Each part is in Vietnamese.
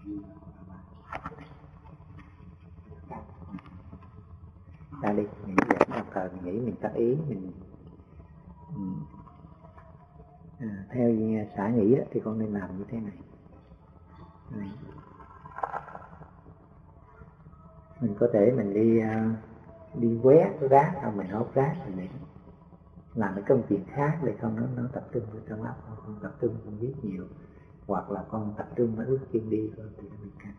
Ta đi nghĩ vậy, đồng thời mình nghĩ mình tác ý mình theo xã nghĩ đó, thì con nên làm như thế này. Mình có thể mình đi quét rác, không mình hốt rác rồi mình làm cái công chuyện khác để không nó tập trung vào trong óc, không tập trung không biết nhiều, hoặc là con tập trung nó ước chân đi thôi thì nó mình căng.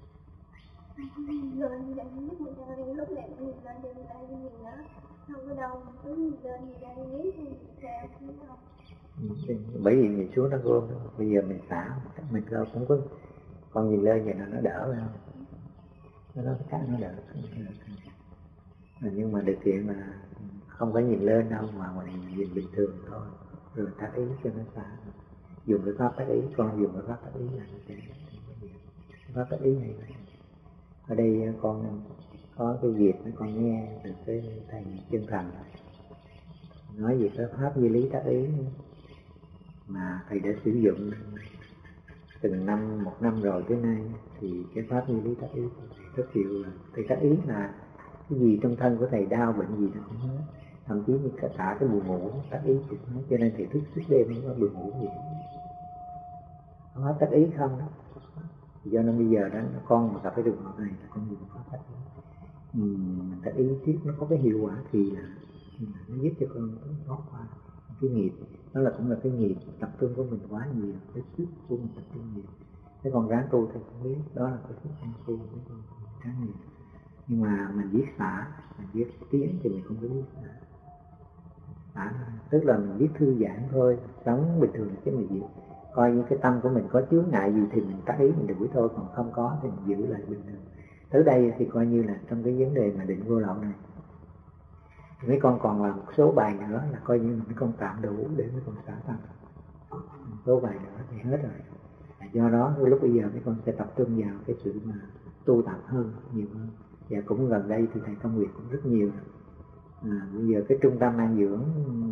Rồi vậy nhất mình đang lúc này mình lên đi lại đi nhìn đó, không có đâu mình cứ lên đi ra đi nghĩ thì theo không đâu. Bởi vì nhìn xuống nó gom, bây giờ mình xả mình cũng có con nhìn lên vậy nó đỡ phải không? Nó khác nó đỡ. Nhưng mà điều kiện mà không có nhìn lên đâu mà mình nhìn bình thường thôi, rồi tác ý cho nó xả. Dùng cái pháp tác ý, con dùng cái pháp tác ý là như thế. Pháp tác ý này ở đây con có cái dịp con nghe từ cái thầy Chân Thành nói về cái pháp duy lý tác ý mà thầy đã sử dụng từng năm, một năm rồi tới nay, thì cái pháp duy lý tác ý rất nhiều. Thầy tác ý là cái gì trong thân của thầy đau bệnh gì nó cũng hết, thậm chí như cả cái buồn ngủ tác ý cũng hết, cho nên thầy thức suốt đêm không có buồn ngủ gì, không có tác ý không đó. Do nên bây giờ đó con mà gặp cái trường hợp này là con dùng pháp tác ý. Mình tác ý tiếp nó có cái hiệu quả thì là nó giúp cho con thoát qua cái nghiệp. Đó là cũng là cái nghiệp tập trung của mình quá nhiều, cái sức của mình tập trung nhiều. Thế con ráng tu thì không biết đó là cái sức ăn tu của con khá nhiều. Nhưng mà mình biết xả, mình biết tiến thì mình không có biết xả. Tức là mình biết thư giãn thôi, sống bình thường chứ mình giữ. Coi như cái tâm của mình có chướng ngại gì thì mình tác ý mình đuổi thôi, còn không có thì mình giữ lại bình thường. Tới đây thì coi như là trong cái vấn đề mà định vô lậu này, mấy con còn làm một số bài nữa là coi như mấy con tạm đủ để mấy con xả tâm. Một số bài nữa thì hết rồi. Do đó lúc bây giờ mấy con sẽ tập trung vào cái sự mà tu tập hơn, nhiều hơn. Và cũng gần đây thì thầy công việc cũng rất nhiều. Bây giờ cái trung tâm an dưỡng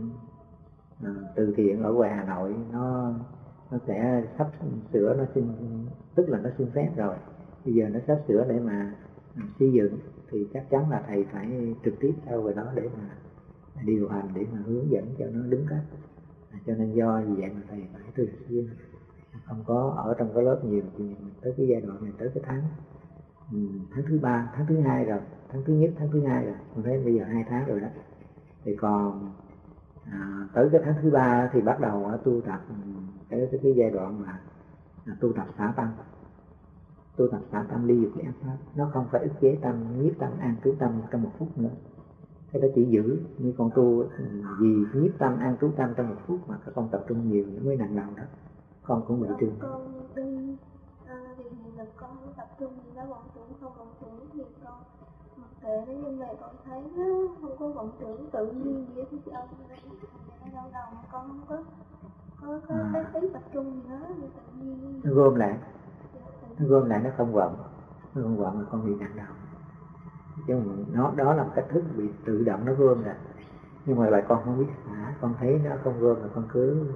từ thiện ở ngoài Hà Nội nó sẽ sắp sửa, nó xin, tức là nó xin phép rồi. Bây giờ nó sắp sửa để mà xây dựng thì chắc chắn là thầy phải trực tiếp theo về đó để mà điều hành, để mà hướng dẫn cho nó đúng cách. Cho nên do vì vậy mà thầy phải thường xuyên, không có ở trong cái lớp nhiều thì tới cái giai đoạn này, tới cái tháng thứ 3, tháng thứ 2 rồi, tháng thứ nhất, tháng thứ 2 rồi, con thấy bây giờ 2 tháng rồi đó. Thì còn tới cái tháng thứ 3 thì bắt đầu tu tập cái giai đoạn mà tu tập xả tâm. Tu tập xả tâm ly dục cái ác pháp, nó không phải ức chế tâm, nhiếp tâm, an trú tâm trong 1 phút nữa. Cái đó chỉ giữ như con tu vì nhiếp tâm, an trú tâm trong 1 phút mà các con tập trung nhiều nó mới nặng đầu đó. Con cũng bị trường. Con đi thì là con tập trung thì nó vọng tưởng, không vọng tưởng thì con mặc kệ nó, nhưng mà con thấy nó không có vọng tưởng tự nhiên vậy thì ông nó đau đầu mà con không có cái tập trung gì hết, tự nhiên nó gom lại, nó không vọng, là con bị nặng đầu. Chứ nó đó là một cách thức bị tự động nó gom ra. Nhưng mà lại con không biết xả, con thấy nó không gom là con cứ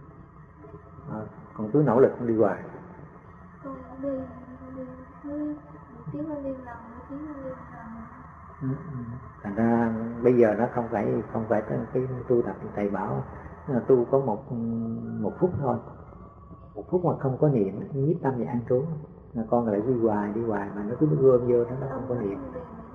nỗ lực con đi hoài. Con đi tiếng con đi lòng, tiếng con đi lòng. Thành ra bây giờ nó không phải cái tu tập thầy bảo tu có một phút thôi, 1 phút mà không có niệm, nhiếp tâm và an trú, là con lại đi hoài mà nó cứ gom vô nó không có niệm.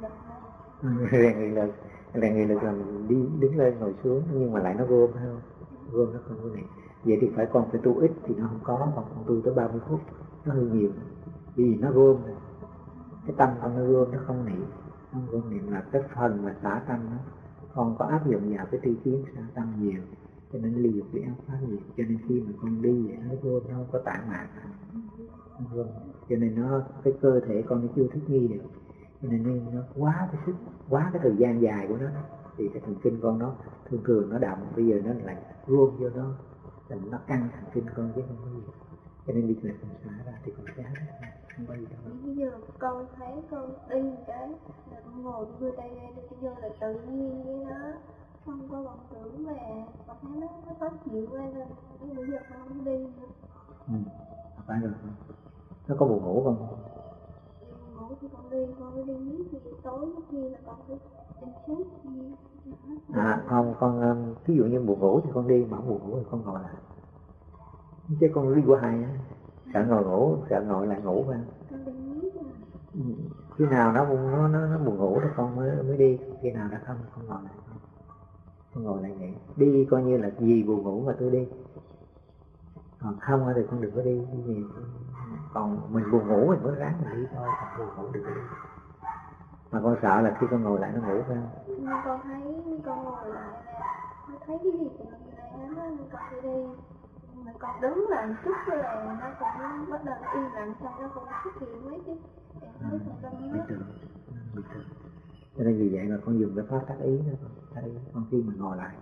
Rèn nghị lực là mình đi đứng lên ngồi xuống, nhưng mà lại nó gom phải không? Gom nó không có niệm. Vậy thì con phải tu ít thì nó không có, còn con tu tới 30 phút nó hơi nhiều, vì nó gom cái tâm con nó gom, nó không niệm. Không gom niệm là cái phần mà xả tâm đó, con có áp dụng vào cái tri kiến xả tâm nhiều, cho nên ly dục bị áp phá nhiều. Cho nên khi mà con đi vậy nó gom, nó không có tản mạn, nó gom. Cho nên nó cái cơ thể con nó chưa thích nghi được, cho nên nó quá cái sức, quá cái thời gian dài của nó, thì cái thần kinh con nó thường nó động, bây giờ nó lại gom vô nó làm nó căng thần kinh con chứ không có gì. Cho nên đi lại con xả ra thì con sẽ không có gì đâu. Bây giờ con thấy con đi cái là con ngồi đưa tay ra cho vô là tự nhiên với nó không có vọng tưởng, mà con thấy nó khó chịu ra, nên bây giờ con không đi nữa. Phải rồi. Nó có buồn ngủ không? Ngủ thì con đi miết thì tối khi là con phải em chết gì. Không, con ví dụ như buồn ngủ thì con đi, mà không buồn ngủ thì con ngồi lại. Chứ con đi qua hai á, sợ ngồi ngủ, sợ ngồi lại ngủ phải không? Con đi miết à. Khi nào nó buồn ngủ thì con mới đi, khi nào đã không con ngồi lại. Con ngồi lại vậy. Đi coi như là vì buồn ngủ mà tôi đi. Còn không thì con đừng có đi gì. Còn mình buồn ngủ mình mới ráng mình đi thôi, còn buồn ngủ đừng có đi. Mà con sợ là khi con ngồi lại nó ngủ phải không? Nhưng con thấy con ngồi lại là con thấy cái gì cũng lẽ nó con đi đi. Mà con đứng lại chút là nó cũng bắt đầu nó im lặng, xong nó cũng xuất hiện mấy cái thấy con đâm Bị tưởng. Cho nên vì vậy mà con dùng cái pháp tác ý đó. Tác ý con khi mà ngồi lại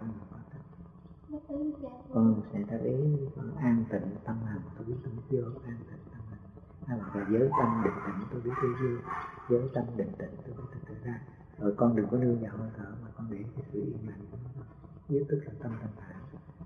con sẽ tác ý, con an tịnh tâm hành, tôi biết tôi vô an tịnh tâm hành. Hay là giới tâm định tĩnh, tôi biết tôi vô giới tâm định tĩnh, tôi biết tôi tự ra. Rồi con đừng có nương vào hơi thở mà con để cái sự yên lặng dưới tức là tâm thanh thản.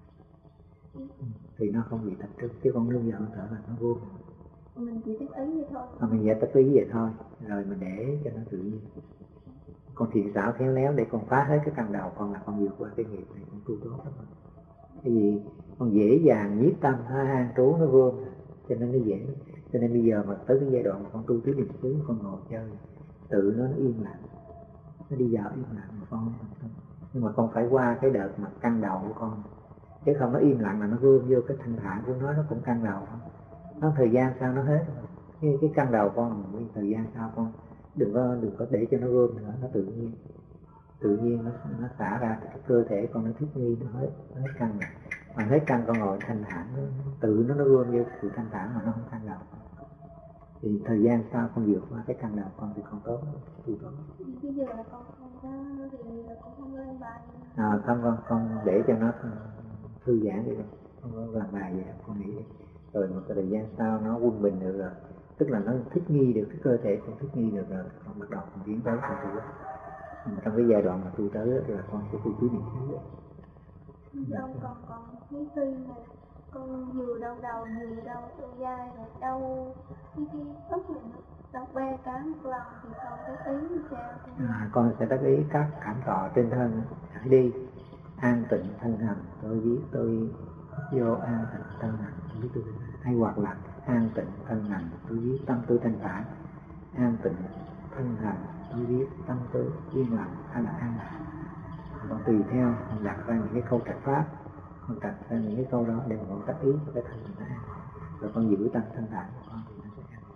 Thì nó không bị tập trung, chứ con nương vào hơi thở là nó vô. Mình chỉ tác ý vậy thôi. Mình chỉ tác ý vậy thôi, rồi mình để cho nó tự nhiên. Con thiện xảo khéo léo để con phá hết cái căn đầu con là con vượt qua cái nghiệp này, con tu tốt lắm. Cái gì con dễ dàng nhiếp tâm, nó an trú, nó gom, cho nên nó dễ. Cho nên bây giờ mà tới cái giai đoạn mà con tu tứ niệm xứ, con ngồi chơi tự nó im lặng, nó đi vào im lặng mà con không thành công. Nhưng mà con phải qua cái đợt mà căng đầu của con, chứ không nó im lặng là nó gom vô cái thanh thản của nó cũng căng đầu. Nó thời gian sau nó hết cái căng đầu con, thời gian sau con đừng có để cho nó gom nữa, nó tự nhiên nó xả ra, cái cơ thể con nó thích nghi, nó hết căng rồi. Mà hết căng con ngồi thanh thản, tự nó gom vô sự thanh thản mà nó không căng đầu. Thì thời gian sau con vượt qua cái căng đầu con thì con tốt, tu tốt. Bây giờ là con không có thì là con không lên bài. Không con để cho nó thư giãn đi, không có làm bài vậy, con nghĩ đi. Rồi một thời gian sau nó quân bình được rồi, tức là nó thích nghi được, cái cơ thể con thích nghi được rồi, con bắt đầu con tiến tới con tu. Trong cái giai đoạn mà tu tới là con sẽ tu tứ niệm xứ. Ông còn cái suy này, con vừa đau đầu dai rồi đau cái tóc này nó đau ba cái một lần thì con có ý như sao? Con sẽ tác ý các cảm thọ trên thân, hãy đi an tịnh thân hành, tôi biết tôi vô an tịnh thân hành, tôi biết tôi hay, hoặc là an tịnh thân hành, tôi biết tâm tôi thanh thản, an tịnh thân hành, tôi biết tâm tôi yên lặng, hay là an lặng. Con tùy theo mình đặt ra những cái câu trạch pháp, con đặt ra những cái câu đó để mà con tác ý cho cái thân mình nó an, rồi con giữ tâm thanh thản của con thì nó sẽ an.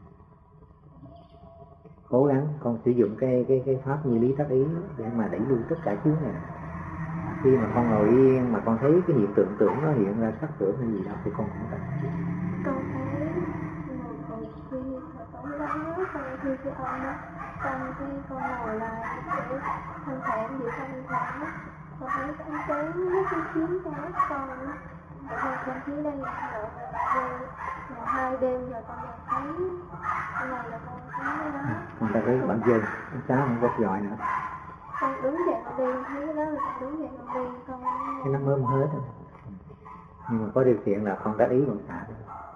Cố gắng con sử dụng cái pháp như lý tác ý để mà đẩy lui tất cả chướng này. Khi mà con ngồi yên mà con thấy cái hiện tượng tưởng nó hiện ra sắc tưởng hay gì đó thì con cũng tập. Con thấy ngồi còn khi mà tối đó con khi cái ông đó, con ngồi lại để thanh thản giữ thanh thản đó, con thấy cái ánh sáng nó cứ chiếu ra mắt con đó. Rồi con thấy đây là lợi là 3 đêm, là 2 đêm rồi con lại thấy cái này là con thấy đó. Con ta thấy bạn dừng, sáng không có giỏi nữa. Con đứng dậy con đi, thấy cái đó là con đứng dậy con đi, con cái nó mới hết rồi. Nhưng mà có điều kiện là con tác ý bằng xả.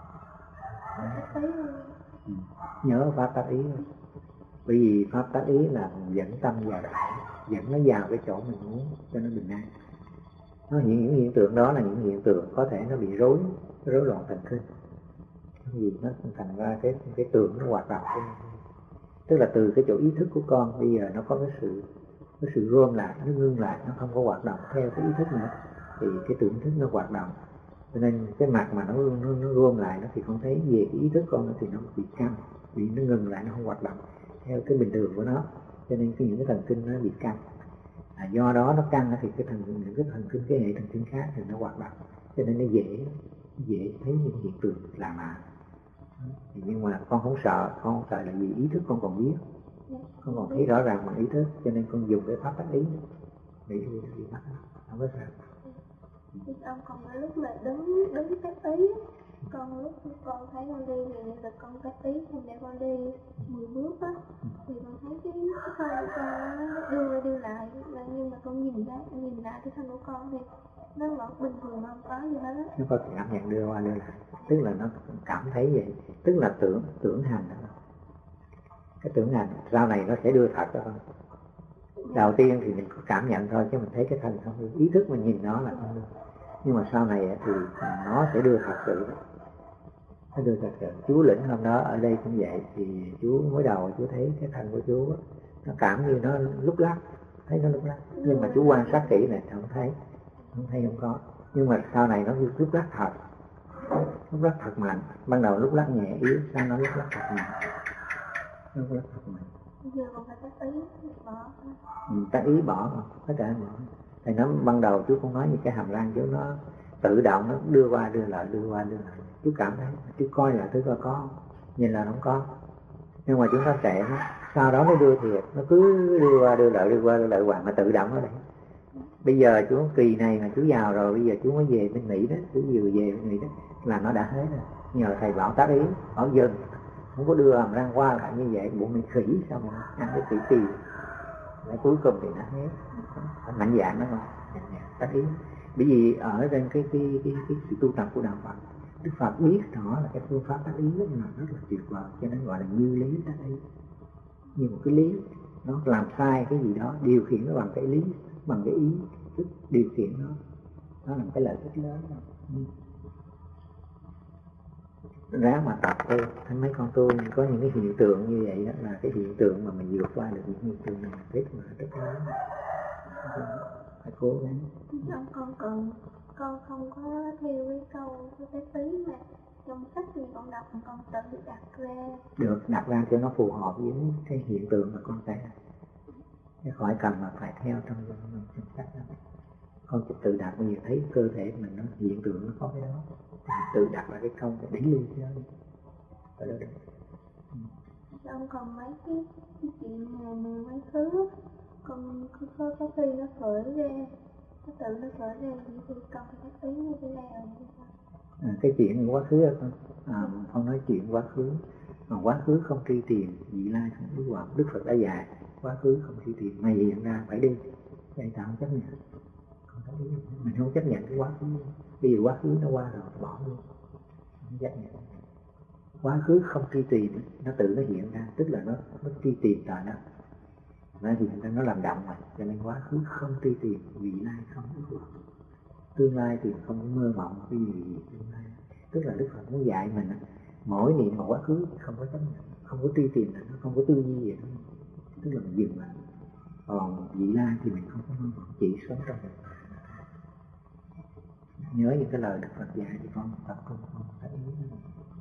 Nhớ pháp tác ý. Bởi vì pháp tác ý là dẫn tâm vào đại, dẫn nó vào cái chỗ mình muốn cho nó bình an. Những hiện tượng đó là những hiện tượng có thể nó bị rối loạn thần kinh. Vì nó thành ra cái tượng nó hoạt động. Tức là từ cái chỗ ý thức của con bây giờ nó có cái sự gom lại, nó ngưng lại, nó không có hoạt động theo cái ý thức nữa, thì cái tưởng thức nó hoạt động. Cho nên cái mặt mà nó gom lại nó thì con thấy về cái ý thức con thì nó bị căng, vì nó ngừng lại, nó không hoạt động theo cái bình thường của nó. Cho nên những cái thần kinh nó bị căng. Do đó nó căng thì những cái thần kinh, cái hệ thần kinh khác thì nó hoạt động, cho nên nó dễ thấy những hiện tượng lạ lạ. Nhưng mà con không sợ là vì ý thức con còn biết, con còn thấy rõ ràng bằng ý thức, cho nên con dùng cái pháp tác ý để đi bắt nó, không có sao. Ông còn lúc mà đứng tác ý, con lúc con thấy con đi thì là con tác ý không để con đi 10 bước á, thì con thấy cái thân của con nó đưa lại, nhưng mà con nhìn lại cái thân của con thì nó vẫn bình thường, không có gì hết. Nó có cảm nhận đưa qua đưa lại, tức là nó cảm thấy vậy, tức là tưởng hành đó. Cái tưởng hành sau này nó sẽ đưa thật đó không? Đầu tiên thì mình có cảm nhận thôi, chứ mình thấy cái thân không được, ý thức mình nhìn nó là không được. Nhưng mà sau này thì nó sẽ đưa thật sự. Nó đưa thật sự. Chú Lĩnh hôm đó ở đây cũng vậy, thì chú mới đầu chú thấy cái thân của chú nó cảm như nó lúc lắc, thấy nó lúc lắc, nhưng mà chú quan sát kỹ này không thấy không có. Nhưng mà sau này nó lúc lắc thật, lúc lắc thật mạnh. Ban đầu lúc lắc nhẹ yếu, sau nó lúc lắc thật mạnh, lúc lắc thật mạnh. Bây giờ còn phải tác ý bỏ. Tác ý bỏ mà, tất cả bỏ. Thì nó ban đầu chú cũng nói như cái hàm răng chú nó tự động, nó đưa qua đưa lại. Chú cảm thấy, chú coi lại thứ có không? Nhìn là không có. Nhưng mà chúng ta chạy nó, sau đó nó đưa thiệt, nó cứ đưa qua đưa lại hoài mà tự động ở đây. Bây giờ chú kỳ này mà chú vào rồi, bây giờ chú mới về bên Mỹ đó, chú vừa về bên Mỹ đó, là nó đã hết rồi. Nhờ thầy bảo tác ý, bảo dừng, không có đưa hàm răng qua lại như vậy, bộ mình khỉ sao mà ăn cái tỉ tì. Cuối cùng thì nó hết, mạnh dạng đó mà, tác ý. Bởi vì ở trên cái sự tu tập của đạo Phật, Đức Phật biết rõ là cái phương pháp tác ý rất là tuyệt vời, cho nên gọi là như lý tác ý. Như một cái lý, nó làm sai cái gì đó, điều khiển nó bằng cái lý, bằng cái ý, tức điều khiển nó là một cái lợi ích lớn. Ráng mà tập thôi, thấy mấy con tôi có những cái hiện tượng như vậy đó, là cái hiện tượng mà mình vượt qua được những hiện tượng này rất là rất lớn. Phải cố gắng. Con không có theo cái câu cái tí mà trong sách thì con đọc, con tự đặt ra. Được, đặt ra cho nó phù hợp với cái hiện tượng mà con thấy. Chứ khỏi cần mà phải theo trong sách đó. Con chỉ tự đặt, bây giờ thấy cơ thể mình nó hiện tượng nó có cái đó, thì tự đặt là cái câu để đánh luôn cái đó đi. Ở đó được. Ông còn mấy cái chuyện mà mấy thứ con có khi nó khởi ra, nó tự nó khởi ra, thì con phải tác ý như thế nào? Cái chuyện quá khứ đó con nói chuyện quá khứ, mà quá khứ không truy tìm, vị lai không cứu hoạt. Đức Phật đã dạy quá khứ không truy tìm, mày hiện ra phải đi, vậy ta không chấp nhận. Mình không chấp nhận cái quá khứ, bây giờ quá khứ nó qua rồi bỏ luôn, không chấp nhận. Quá khứ không truy tìm, nó tự nó hiện ra, tức là nó truy tìm tại nó hiện ra, nó làm động mà, cho nên quá khứ không truy tìm, vị lai không cứu hoạt. Tương lai thì không mơ mộng cái gì tương lai, tức là Đức Phật muốn dạy mình mỗi niệm một quá khứ không có chấp nhận, không có truy tìm, nó không có tư duy gì đó, tức là mình dừng lại. Còn vị lai thì mình không có mơ mộng, chỉ sống trong mình. Nhớ những cái lời Đức Phật dạy thì con tập con phải ý nó.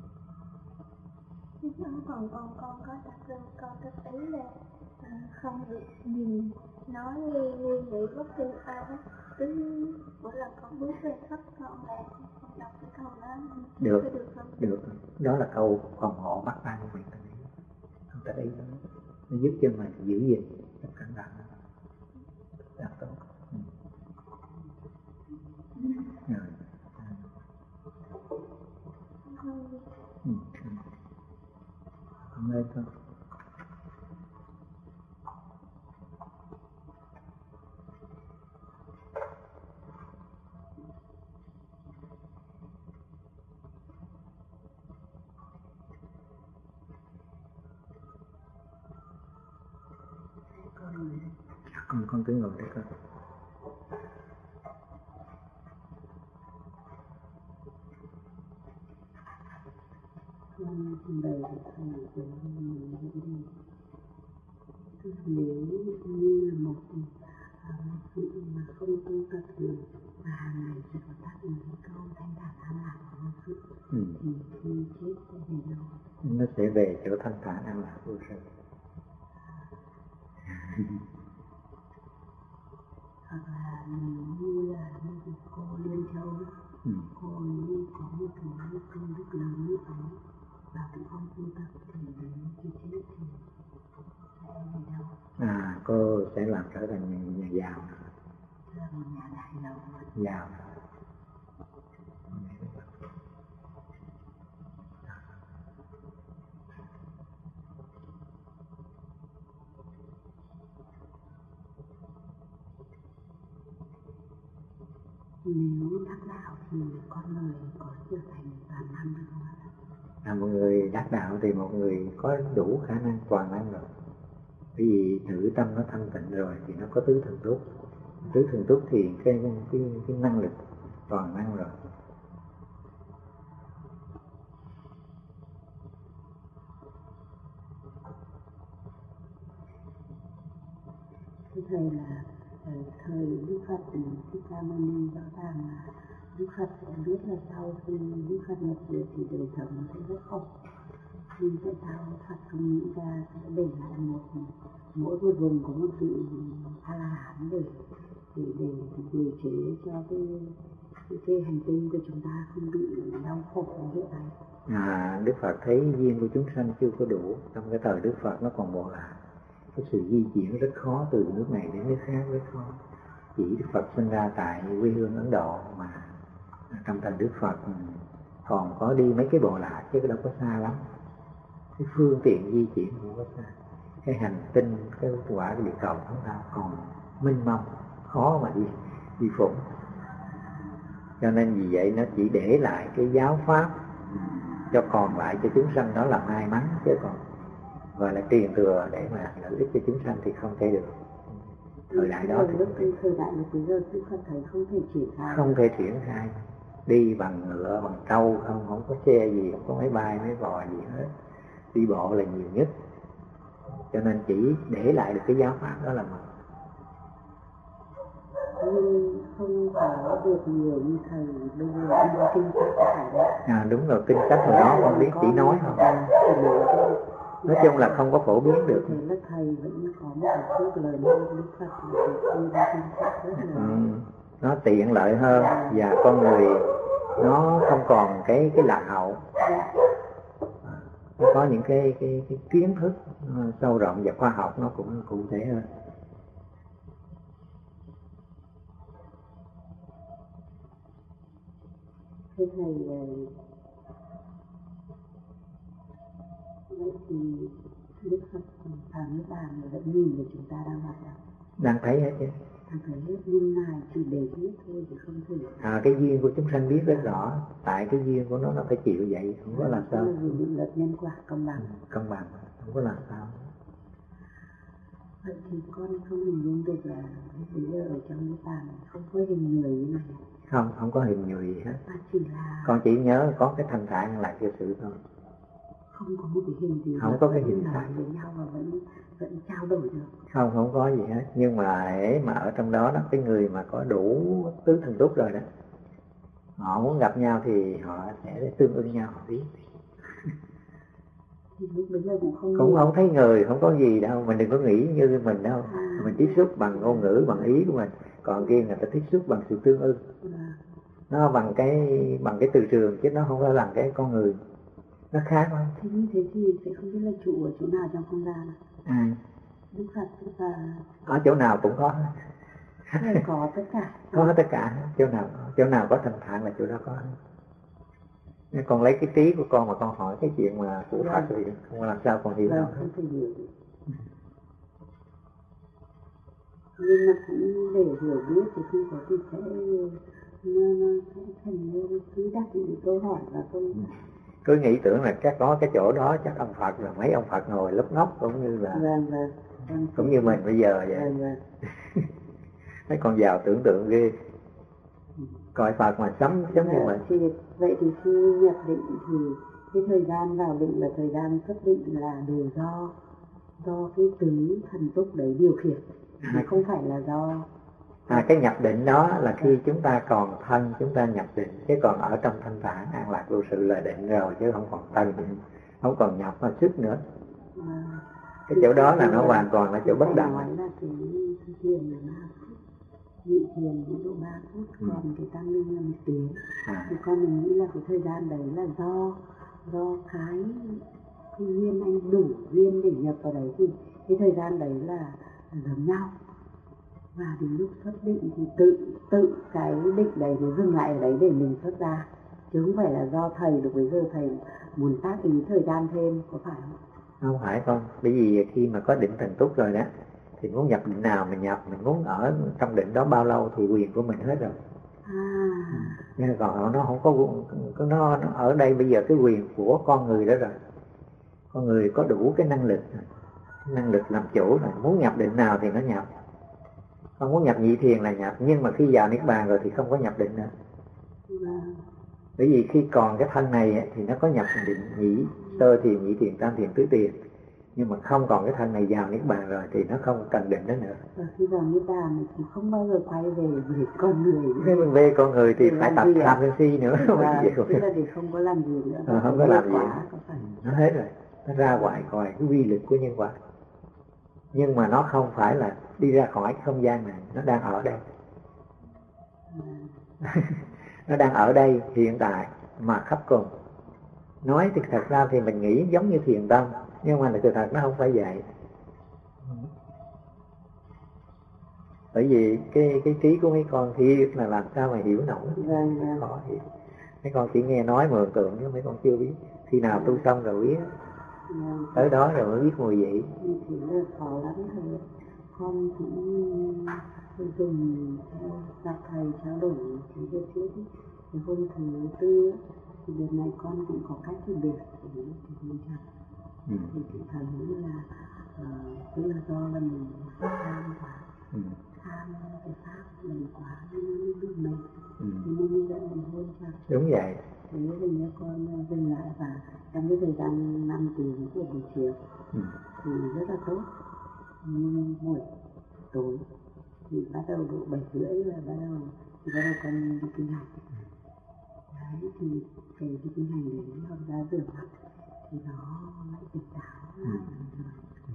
Còn con có đặt lên con cái ý là không được nhìn nói nghe nghĩ bất kỳ ai hết. Cứ mỗi lần con bước về thất con là con đọc cái câu đó. Được không? Được. Đó là câu phòng hộ bắt tay của mình. Không ta ý nó giúp cho mình giữ gìn rất cẩn thận. Đạt tốt. Rồi. Không lên không? Con cứ ngồi đấy con. Đây là thầy của mình. Nếu như là một sự mà không tu tập được và hàng ngày chỉ có tác những cái câu thanh thản an lạc của sự thì khi chết sẽ về đâu? Nó sẽ về chỗ thanh thản an lạc vô sự. Hoặc là nếu như là như cô Liên Châu, cô ấy có một cái công đức lớn như thế và cái con tu tập thì đến khi chết thì sẽ về đâu? Cô sẽ làm trở thành nhà giàu. Là một nhà đại giàu. Giàu. Nếu đắc đạo thì con người có trở thành toàn năng được không ạ? Một người đắc đạo thì một người có đủ khả năng toàn năng rồi. Bởi vì tự tâm nó thanh tịnh rồi thì nó có tứ thần túc. Tứ thần túc thì cái năng lực toàn năng rồi. Thưa thầy là thời Đức Phật Thích Ca Mâu Ni rõ ràng là Đức Phật sẽ biết là sau khi Đức Phật nhập diệt thì đời sống nó sẽ rất khổ. Nhưng tại sao Phật không nghĩ ra sẽ để lại mỗi một vùng có một vị A-la-hán để điều chế cho cái hành tinh của chúng ta không bị đau khổ như hiện nay? Đức Phật thấy duyên của chúng sanh chưa có đủ. Trong cái thời Đức Phật nó còn bộ là cái sự di chuyển rất khó, từ nước này đến nước khác rất khó. Chỉ Đức Phật sinh ra tại quê hương Ấn Độ mà trong thời Đức Phật còn có đi mấy cái bộ lạc chứ đâu có xa lắm. Cái phương tiện di chuyển không có xa. Cái hành tinh, cái quả địa cầu chúng ta còn mênh mông, khó mà đi phụng. Cho nên vì vậy nó chỉ để lại cái giáo pháp cho còn lại cho chúng sanh, đó là may mắn, chứ còn gọi là truyền thừa để mà lợi ích cho chúng sanh thì không thể được. Thời đại đó thì thời đại lúc bây giờ Đức Phật thấy không thể triển khai. Không thể triển khai. Đi bằng ngựa, bằng trâu không có xe gì, không có máy bay, máy bò gì hết. Đi bộ là nhiều nhất. Cho nên chỉ để lại được cái giáo pháp đó là một. Nhưng không có được nhiều như thầy bây giờ kinh sách của thầy đấy. Đúng rồi, kinh sách của nó con biết, chỉ nói thôi. Nói chung là không có phổ biến được. Thế là thầy vẫn có một cái phước lớn hơn Đức Phật là kinh sách rất là nó tiện lợi hơn và con người nó không còn cái lạc hậu. Nó có những cái kiến thức sâu rộng và khoa học nó cũng cụ thể hơn. Thưa thầy, vậy thì Đức Phật vào Niết Bàn vẫn nhìn về chúng ta đang hoạt động. Đang thấy hết chứ. Đang thấy hết, nhưng Ngài chỉ để biết thôi chứ không thể. Cái duyên của chúng sanh biết rất rõ. Tại cái duyên của nó phải chịu vậy, không có làm sao. Đó là vì định luật nhân quả công bằng. Công bằng, không có làm sao. Vậy thì con không hình dung được là bây giờ ở trong Niết Bàn không có hình người như này. Không có hình người gì hết. Chỉ là... Con chỉ nhớ có cái thanh thản là cái sự thôi. Không có một cái hình gì. Không có cái hình nói với nhau và vẫn trao đổi được. Không có gì hết. Nhưng mà ở trong đó cái người mà có đủ tứ thần túc rồi đó, họ muốn gặp nhau thì họ sẽ tương ưng nhau, họ biết. Bây giờ cũng không thấy người, không có gì đâu. Mình đừng có nghĩ như mình đâu. Mình tiếp xúc bằng ngôn ngữ, bằng ý của mình. Còn kia người ta tiếp xúc bằng sự tương ưng. Nó bằng cái từ trường chứ nó không phải bằng cái con người. Nó khác lắm. Thế như thế thì sẽ không biết là trụ ở chỗ nào trong không gian. Đức Phật và... Ở chỗ nào cũng có. Có tất cả. Có tất cả. Chỗ nào có thanh thản là chỗ đó có. Con lấy cái trí của con mà con hỏi cái chuyện mà của Phật thì không làm sao con hiểu đâu. Không thể hiểu. Nhưng mà cũng để hiểu biết thì không có gì sẽ thành như cứ đặt những câu hỏi và câu cứ nghĩ tưởng là chắc có cái chỗ đó chắc ông Phật là mấy ông Phật ngồi lấp ngóc cũng như là cũng như mình bây giờ vậy. Mấy con giàu tưởng tượng ghê. Coi Phật mà sống như mình. Vậy thì khi nhập định thì cái thời gian vào định và thời gian xuất định là đều do cái tứ thần túc đấy điều khiển, không phải là do... cái nhập định đó là khi chúng ta còn thân chúng ta nhập định, chứ còn ở trong thanh thản an lạc vô sự là định rồi, chứ không còn thân, không còn nhập mà sức nữa. Cái chỗ đó là nó hoàn toàn là chỗ bất động. Nói là cái thiền là 3 phút, nhị thiền ví dụ 3 phút, còn cái tăng linh là 1 tiếng. Thì con mình nghĩ là cái thời gian đấy là do cái duyên anh đủ duyên để nhập vào đấy thì cái thời gian đấy là giống nhau. Và đến lúc xuất định thì tự cái định đấy nó dừng lại ở đấy để mình xuất ra, chứ không phải là do thầy được bây giờ thầy muốn tác ý thời gian thêm, có phải không? Không phải con, bởi vì khi mà có định thần túc rồi đó thì muốn nhập định nào mình nhập, mình muốn ở trong định đó bao lâu thì quyền của mình hết rồi. Nhưng còn nó không có nó ở đây bây giờ cái quyền của con người đó rồi. Con người có đủ cái năng lực làm chủ rồi, muốn nhập định nào thì nó nhập. Con muốn nhập nhị thiền là nhập, nhưng mà khi vào niết bàn rồi thì không có nhập định nữa. Bởi vì khi còn cái thân này thì nó có nhập định nhị, sơ thiền, nhị thiền, tam thiền, tứ thiền. Nhưng mà không còn cái thân này vào niết bàn rồi thì nó không cần định đó nữa. Và khi vào niết bàn thì không bao giờ quay về con người. Nếu mình về con người thì phải tập tham sân si nữa. Tức là thì không có làm gì nữa. Không có làm gì. Nó hết rồi. Nó ra ngoài coi cái uy lực của nhân quả. Nhưng mà nó không phải là đi ra khỏi cái không gian này, nó đang ở đây. Nó đang ở đây hiện tại mà khắp cùng. Nói thì thật ra thì mình nghĩ giống như thiền tâm, nhưng mà sự thật nó không phải vậy. Bởi vì cái trí của mấy con thì là làm sao mà hiểu nổi. Khó hiểu. Mấy con chỉ nghe nói mường tượng nhưng mấy con chưa biết. Khi nào tu xong rồi biết. Tới đó rồi mới biết mùi vị. Thì là khó lắm thôi. Con cũng dùng theo các thầy trao đổi cái việc trước. Thì hôm thứ tư thì đợt này con cũng có cách phân biệt thì mình chẳng. Thì chị thấy là tức là do là mình tham quá. Tham cái pháp mình quá nên nó bị mệt. Thì mình dẫn mình hôn chẳng. Đúng vậy. Thế thì con dừng lại và trong cái thời gian 5 tiếng của buổi chiều thì rất là tốt. Nhưng buổi tối thì bắt đầu độ 7:30 là bắt đầu con đi kinh hành. Đấy thì cái đi kinh hành đấy hoặc ra rửa mặt thì nó lại tỉnh táo lại rồi.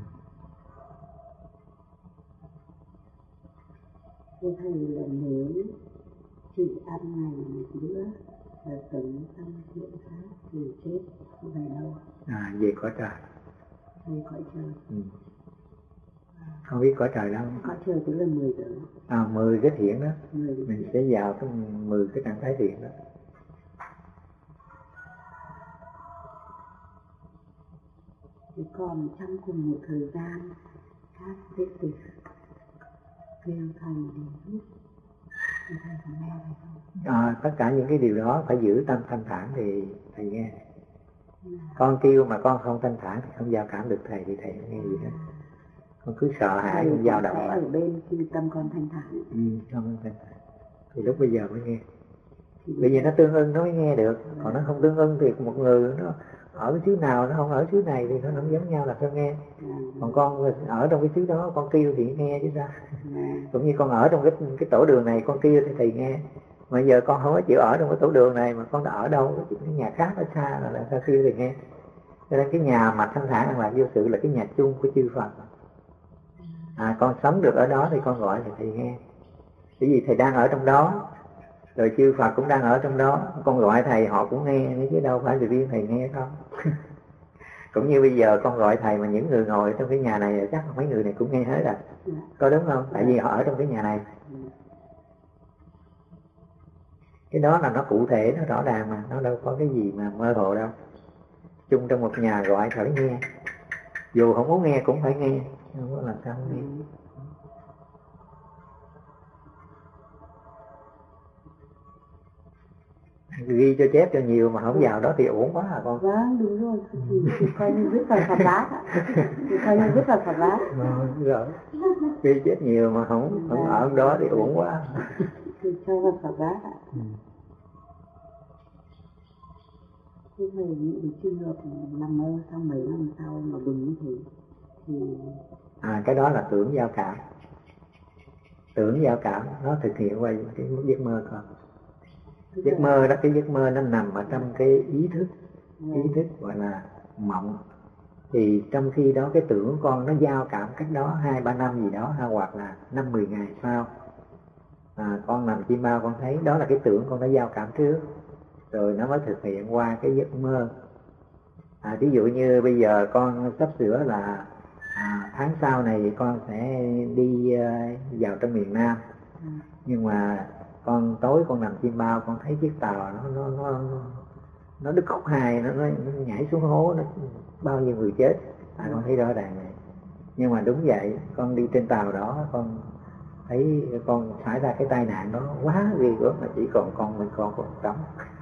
Thế thầy là nếu chị ăn ngày một bữa là sống trong hiện pháp thì chết về đâu? Về cõi trời. Về cõi trời. Không biết cõi trời đâu. Cõi trời tức là 10 giờ. 10 cái thiện đó. Mình sẽ vào cái 10 cái trạng thái thiện đó. Thế còn trong cùng một thời gian các đệ tử kêu thầy đến giúp thì thầy có nghe hay không? Tất cả những cái điều đó phải giữ tâm thanh thản thì thầy nghe. Con kêu mà con không thanh thản thì không giao cảm được thầy thì thầy không nghe gì hết. Con cứ sợ hãi con dao động ở bên khi tâm con thanh thản. Không thanh thản thì lúc bây giờ mới nghe. Bởi vì nó tương ưng nó mới nghe được. Còn nó không tương ưng thì một người nó ở cái xứ nào nó không ở xứ này thì nó không giống nhau là sao nghe. Còn con ở trong cái xứ đó con kêu thì nghe chứ sao. Cũng như con ở trong cái tổ đường này con kêu thì thầy nghe. Mà giờ con không có chịu ở trong cái tổ đường này mà con đã ở đâu, cái nhà khác ở xa là sao kêu thì nghe. Cho nên cái nhà mà thanh thản an lạc vô sự là cái nhà chung của chư Phật. Con sống được ở đó thì con gọi thì thầy nghe. Bởi vì thầy đang ở trong đó, rồi chư Phật cũng đang ở trong đó, con gọi thầy họ cũng nghe chứ đâu phải vì riêng thầy nghe không. Cũng như bây giờ con gọi thầy mà những người ngồi trong cái nhà này chắc mấy người này cũng nghe hết rồi. Có đúng không? Tại vì họ ở trong cái nhà này. Cái đó là nó cụ thể, nó rõ ràng mà, nó đâu có cái gì mà mơ hồ đâu. Chung trong một nhà gọi phải nghe. Dù không muốn nghe cũng phải nghe, không có làm sao không nghe. Ghi cho chép cho nhiều mà không vào đó thì uổng quá hả con? Vâng, đúng rồi, thì coi như viết vào Phật Bát ạ. Thì coi như viết vào Phật Bát. Rồi, ghi chép nhiều mà không ở đó thì uổng quá. Thì cho vào Phật Bát ạ. Thế thầy những trường hợp nằm mơ sau mấy năm sau mà bừng như thế thì... cái đó là tưởng giao cảm. Tưởng giao cảm nó thực hiện qua cái giấc mơ thôi. Giấc mơ đó, cái giấc mơ nó nằm ở trong cái ý thức gọi là mộng. Thì trong khi đó cái tưởng con nó giao cảm cách đó 2-3 năm gì đó, hoặc là 5-10 ngày sau, con nằm chim bao con thấy đó là cái tưởng con nó giao cảm trước, rồi nó mới thực hiện qua cái giấc mơ. Ví dụ như bây giờ con sắp sửa là tháng sau này con sẽ đi vào trong miền Nam, nhưng mà con tối con nằm chim bao con thấy chiếc tàu nó đứt khúc hai, nó nhảy xuống hố, nó bao nhiêu người chết, con thấy rõ ràng này. Nhưng mà đúng vậy, con đi trên tàu đó, con thấy con xảy ra cái tai nạn đó quá ghê gớm, mà chỉ còn con mình còn sống.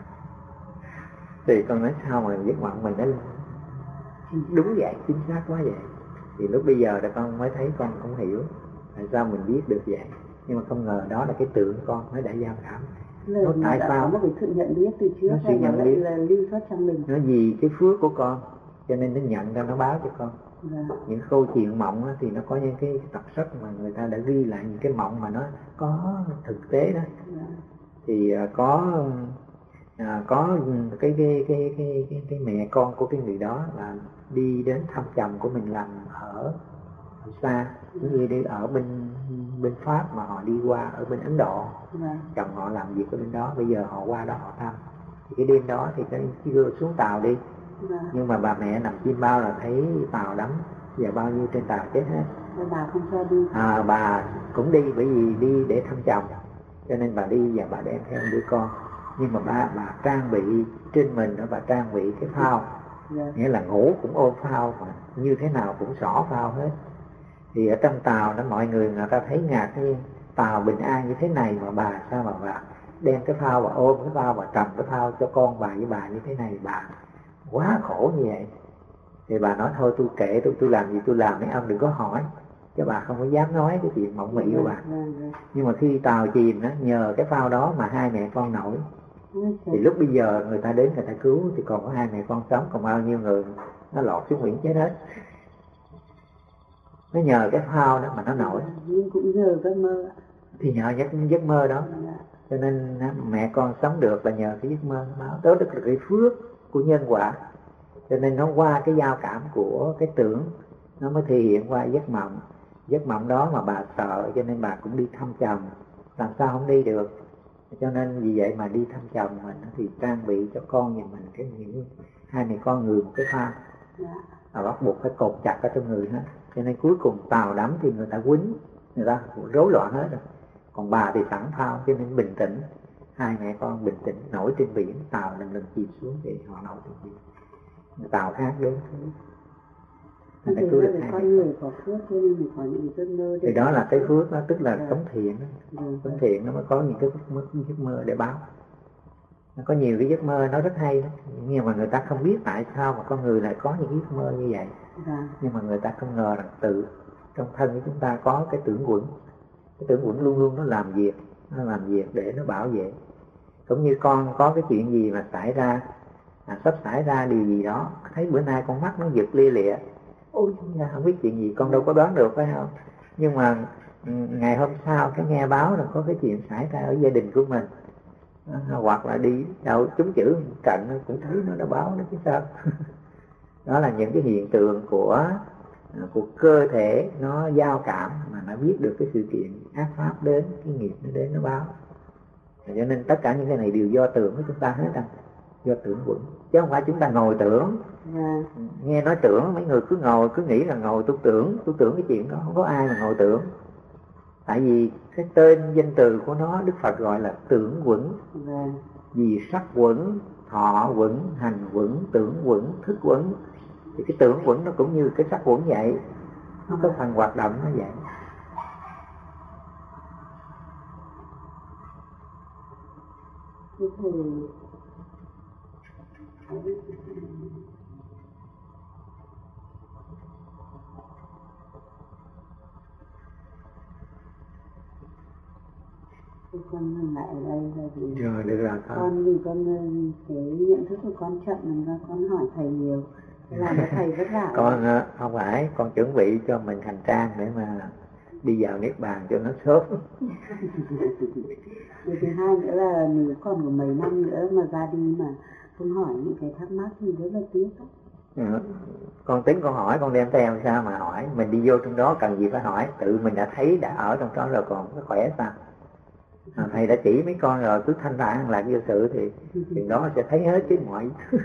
Thì con nói sao mà giấc mộng mình nó đúng vậy, chính xác quá vậy. Thì lúc bây giờ là con mới thấy con không hiểu tại sao mình biết được vậy, nhưng mà không ngờ đó là cái tưởng con nó đã giao cảm. Nó tại sao nó bị sự nhận biết từ trước, nó sự nhận biết là lưu thoát trong mình. Nó vì cái phước của con cho nên nó nhận ra, nó báo cho con. Những câu chuyện mộng thì nó có những cái tật sắc mà người ta đã ghi lại những cái mộng mà nó có thực tế đó. Thì có cái mẹ con của cái người đó là đi đến thăm chồng của mình làm ở xa, như đi ở bên Pháp mà họ đi qua ở bên Ấn Độ. Chồng họ làm việc ở bên đó, bây giờ họ qua đó họ thăm. Thì cái đêm đó thì cái đưa xuống tàu đi. Nhưng mà bà mẹ nằm chim bao là thấy tàu đắm, giờ bao nhiêu trên tàu chết hết. Bà không cho đi. Bà cũng đi bởi vì đi để thăm chồng, cho nên bà đi và bà đem theo đứa con. Nhưng mà bà trang bị trên mình đó, bà trang bị cái phao, nghĩa là ngủ cũng ôm phao, mà như thế nào cũng xỏ phao hết. Thì ở trong tàu đó mọi người ta thấy ngạc nhiên, tàu bình an như thế này mà bà sao mà bà đem cái phao, bà ôm cái phao, bà cầm cái phao cho con bà với bà như thế này, bà quá khổ như vậy. Thì bà nói thôi tôi kệ, tôi làm gì tôi làm, mấy ông đừng có hỏi. Chứ bà không có dám nói cái chuyện mộng mị của bà. Nhưng mà khi tàu chìm đó, nhờ cái phao đó mà hai mẹ con nổi. Thì lúc bây giờ người ta đến người ta cứu thì còn có hai mẹ con sống, còn bao nhiêu người nó lọt xuống biển chết hết. Nó nhờ cái phao đó mà nó nổi. Nhưng cũng nhờ giấc mơ. Thì nhờ giấc mơ đó. Cho nên mẹ con sống được là nhờ cái giấc mơ đó. Đó là cái phước của nhân quả. Cho nên nó qua cái giao cảm của cái tưởng, nó mới thể hiện qua giấc mộng. Giấc mộng đó mà bà sợ cho nên bà cũng đi thăm chồng. Làm sao không đi được. Cho nên vì vậy mà đi thăm chồng mình thì trang bị cho con nhà mình cái những hai mẹ con người một cái phao. Bắt buộc phải cột chặt ở trong người hết. Cho nên cuối cùng tàu đắm thì người ta quýnh, người ta rối loạn hết rồi. Còn bà thì sẵn phao cho nên bình tĩnh. Hai mẹ con bình tĩnh nổi trên biển, tàu lần chìm xuống thì họ nổi trên biển. Tàu khác đến thì con người có phước cho nên mình có những giấc mơ. Thì đó là cái phước đó, tức là sống thiện đó. Sống thiện nó mới có những cái giấc mơ để báo. Nó có nhiều cái giấc mơ nó rất hay đó, nhưng mà người ta không biết tại sao mà con người lại có những giấc mơ như vậy. Nhưng mà người ta không ngờ rằng tự trong thân của chúng ta có cái tưởng quẩn. Cái tưởng quẩn luôn luôn nó làm việc để nó bảo vệ. Cũng như con có cái chuyện gì mà xảy ra, sắp xảy ra điều gì đó, thấy bữa nay con mắt nó giật lia lịa, ôi không biết chuyện gì, con đâu có đoán được phải không? Nhưng mà ngày hôm sau cái nghe báo là có cái chuyện xảy ra ở gia đình của mình, hoặc là đi đâu trúng chữ cận cũng thấy nó báo đó chứ sao. Đó là những cái hiện tượng của cơ thể nó giao cảm mà nó biết được cái sự kiện ác pháp đến, cái nghiệp nó đến nó báo. Cho nên tất cả những cái này đều do tưởng của chúng ta hết á, do tưởng quẩn, chứ không phải chúng ta ngồi tưởng. Nghe nói tưởng mấy người cứ ngồi cứ nghĩ là ngồi tôi tưởng cái chuyện đó, không có ai mà ngồi tưởng. Tại vì cái tên danh từ của nó Đức Phật gọi là tưởng quẩn. Vì sắc quẩn, thọ quẩn, hành quẩn, tưởng quẩn, thức quẩn. Thì cái tưởng quẩn nó cũng như cái sắc quẩn vậy, nó có phần hoạt động nó vậy. Con lại ở đây là vì rồi được rồi con vì con cái nhận thức của con chậm nên ra con hỏi thầy nhiều, làm cho thầy vất vả. Con không phải, con chuẩn bị cho mình hành trang để mà đi vào niết bàn cho nó sớm. Điều thứ hai nữa là nếu còn có mấy năm nữa mà ra đi mà không hỏi những cái thắc mắc thì rất là tiếc. Con tính con hỏi, con đem theo sao mà hỏi, mình đi vô trong đó cần gì phải hỏi, tự mình đã thấy đã ở trong đó rồi còn có khỏe sao. Thầy đã chỉ mấy con rồi, cứ thanh thản lạc vô sự thì chuyện đó sẽ thấy hết chứ mọi.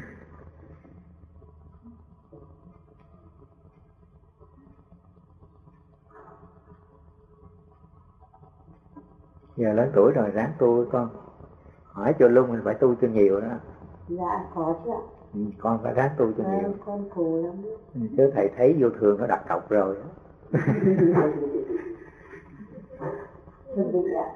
Giờ lớn tuổi rồi ráng tu với con, hỏi cho luôn mình phải tu cho nhiều đó. Dạ có chứ ạ. Con phải ráng tu cho nhiều. Con cố lắm. Chứ thầy thấy vô thường nó đặt cọc rồi. Chuẩn bị ạ.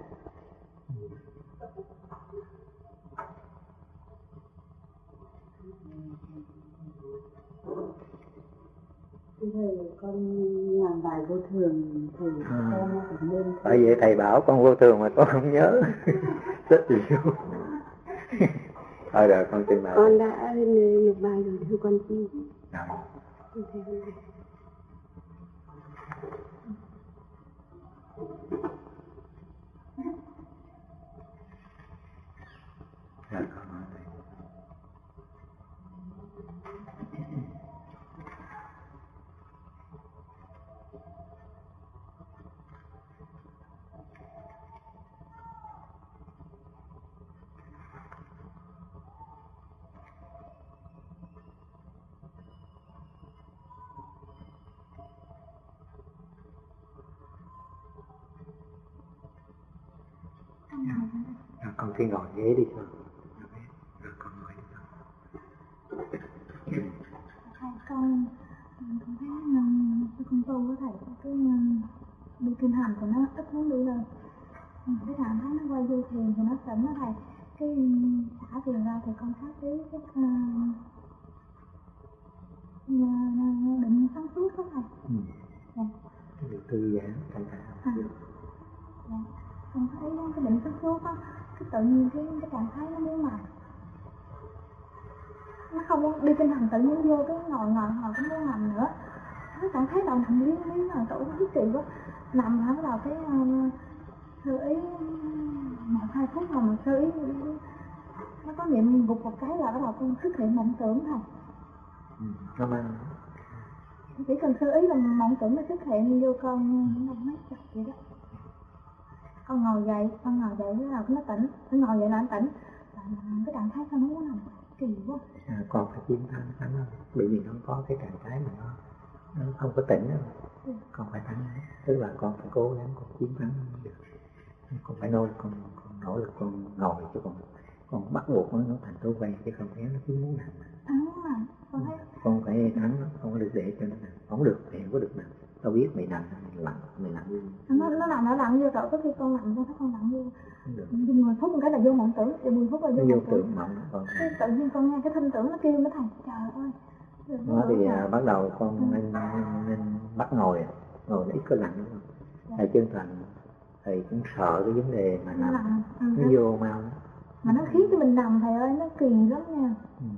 Thầy con làm bài vô thường thầy con phải nên. Bởi vậy thầy bảo con vô thường mà con không nhớ rất nhiều. Thôi rồi con trình bày. Con đã nộp bài rồi thưa con chi. Con cứ ngồi ghế đi con. Rồi con ngồi đi con. Con thấy con tu với thầy cái đi kinh hành thì nó ít muốn đi rồi. Cái cảm thấy nó quay vô thiền thì nó tỉnh đó thầy. Cái xả thiền ra thì con thấy cái định sáng suốt đó thầy. Được thư giãn căng thẳng. Con thấy cái định sáng suốt đó, cái tự nhiên cái trạng thái nó muốn mà nó không muốn đi kinh hành, tự nhiên vô cái ngồi cũng muốn nằm nữa. Nó cảm thấy đầu nằm liếng là tụi nó kỳ quá. Nằm hả, bắt đầu cái sơ ý 1-2 phút mà sơ ý nó có niệm gục một cái là bắt đầu con xuất hiện mộng tưởng thôi. Cảm ơn. Chỉ cần sơ ý là mộng tưởng nó xuất hiện vô con không mấy chặt vậy đó. Con ngồi dậy cái nào nó tỉnh, nó ngồi dậy là nó tỉnh. Cái trạng thái sao nó muốn nằm kỳ quá. Con phải chiến thắng nó, bởi vì nó có cái trạng thái mà nó không có tỉnh đâu. Con phải thắng, tức là con phải cố gắng con chiến thắng nó được. Con phải con nỗ lực con ngồi chứ con bắt buộc nó thành thói quen chứ không khéo nó cứ muốn nằm. Con phải thắng nó, không có được để cho nó nằm, không được thì không có được nằm. Tao biết mày nằm mày nằm như nó nằm vô rồi có khi con nằm con thấy con nằm vô. Nhưng 10 phút một cái là vô mộng tưởng, 10 phút là vô tưởng mộng. Cái tự nhiên con nghe cái thinh tưởng nó kêu nó thầy, trời ơi. Nó thì bắt đầu con nên bắt ngồi nó ít có lạnh đúng không? Thầy chân thành thầy cũng sợ cái vấn đề mà nằm nó vô mau mà nó khiến cho mình nằm thầy ơi, nó kỳ lắm nha.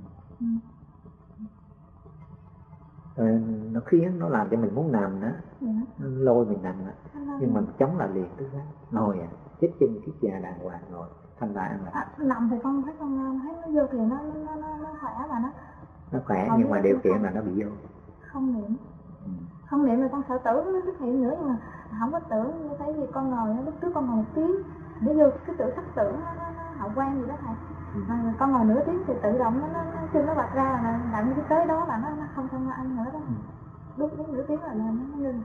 Nó khiến nó làm cho mình muốn nằm đó, nó lôi mình nằm đó. Nhưng mà chống lại liền tức là ngồi chết chân kiết già đàng hoàng ngồi thanh lại ăn lại. Nằm thì con thấy nó vô thì nó khỏe mà nó khỏe nhưng mà điều kiện là nó bị vô không niệm là con sợ tưởng nó xuất hiện nữa, nhưng mà không có tưởng như thấy gì. Con ngồi lúc trước con ngồi 1 tiếng để vô cái tưởng sắc tưởng nó hậu quan gì đó thầy. Mà con ngồi nửa tiếng thì tự động nó chân nó bật ra là đặng cái tới đó là nó không ăn nữa đó. Lúc đến nửa tiếng là nó ngưng.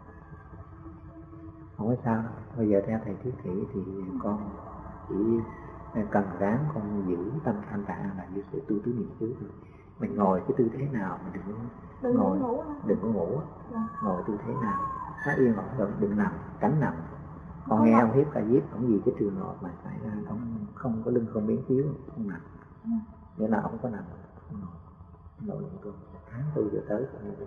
Không có sao đâu. Bây giờ theo thầy thiết thị thì con chỉ cần ráng con giữ tâm thanh thản là như sự tu tứ niệm xứ thôi. Mình ngồi cái tư thế nào mình đừng có ngủ. Ngồi tư thế nào nó yên ổn rồi, đừng nằm, tránh nằm. Con nghe ông Hiếp ca diếp không gì cái trường hợp mà phải ra không có lưng không biến chiếu không nằm. Nghĩa là ông có nằm ngồi tôi tháng tu giờ tới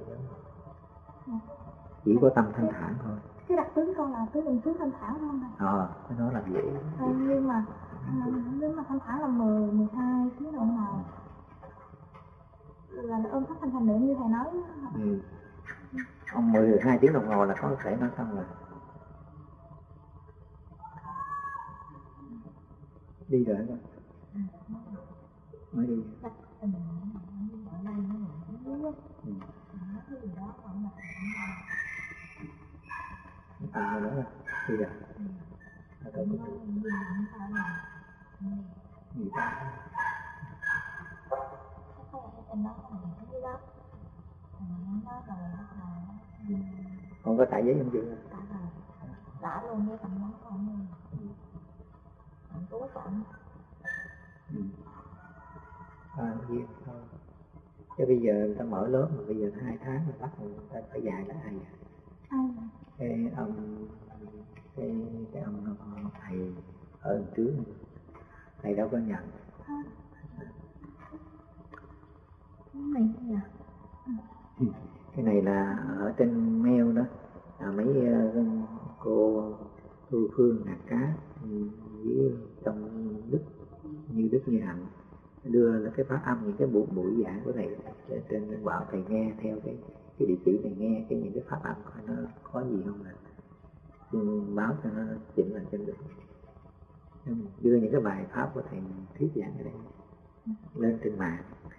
chỉ có tâm thanh thản thôi. Cái đặc tướng con là cái bình xứ thanh thản không thầy? Cái đó là dễ. Nhưng mà thanh thản là 10-12 tiếng đồng hồ là ôm pháp thanh thành niệm như thầy nói. Ông 12 tiếng đồng hồ là có thể nói xong rồi. Đi rồi đó. Mới đi. Đi rồi. Gì ta? Con có trải giấy không chưa? Đã luôn với cầm nó không. Cố chậm. Duyên thôi. Chứ bây giờ người ta mở lớp mà bây giờ 2 tháng mà bắt người ta phải dạy là ai vậy? Ai vậy? Cái ông cái ông thầy ở trước thầy đâu có nhận. Cái này là ở trên mail đó, mấy cô Thu Phương Hạt Cá với trong Đức Như Hạnh đưa là cái phát âm những cái buổi giảng của thầy trên bảo thầy nghe theo cái địa chỉ này, nghe những cái phát âm coi nó có gì không, là báo cho nó chỉnh lại trên được, đưa những cái bài pháp của thầy thuyết giảng ở đây lên trên mạng.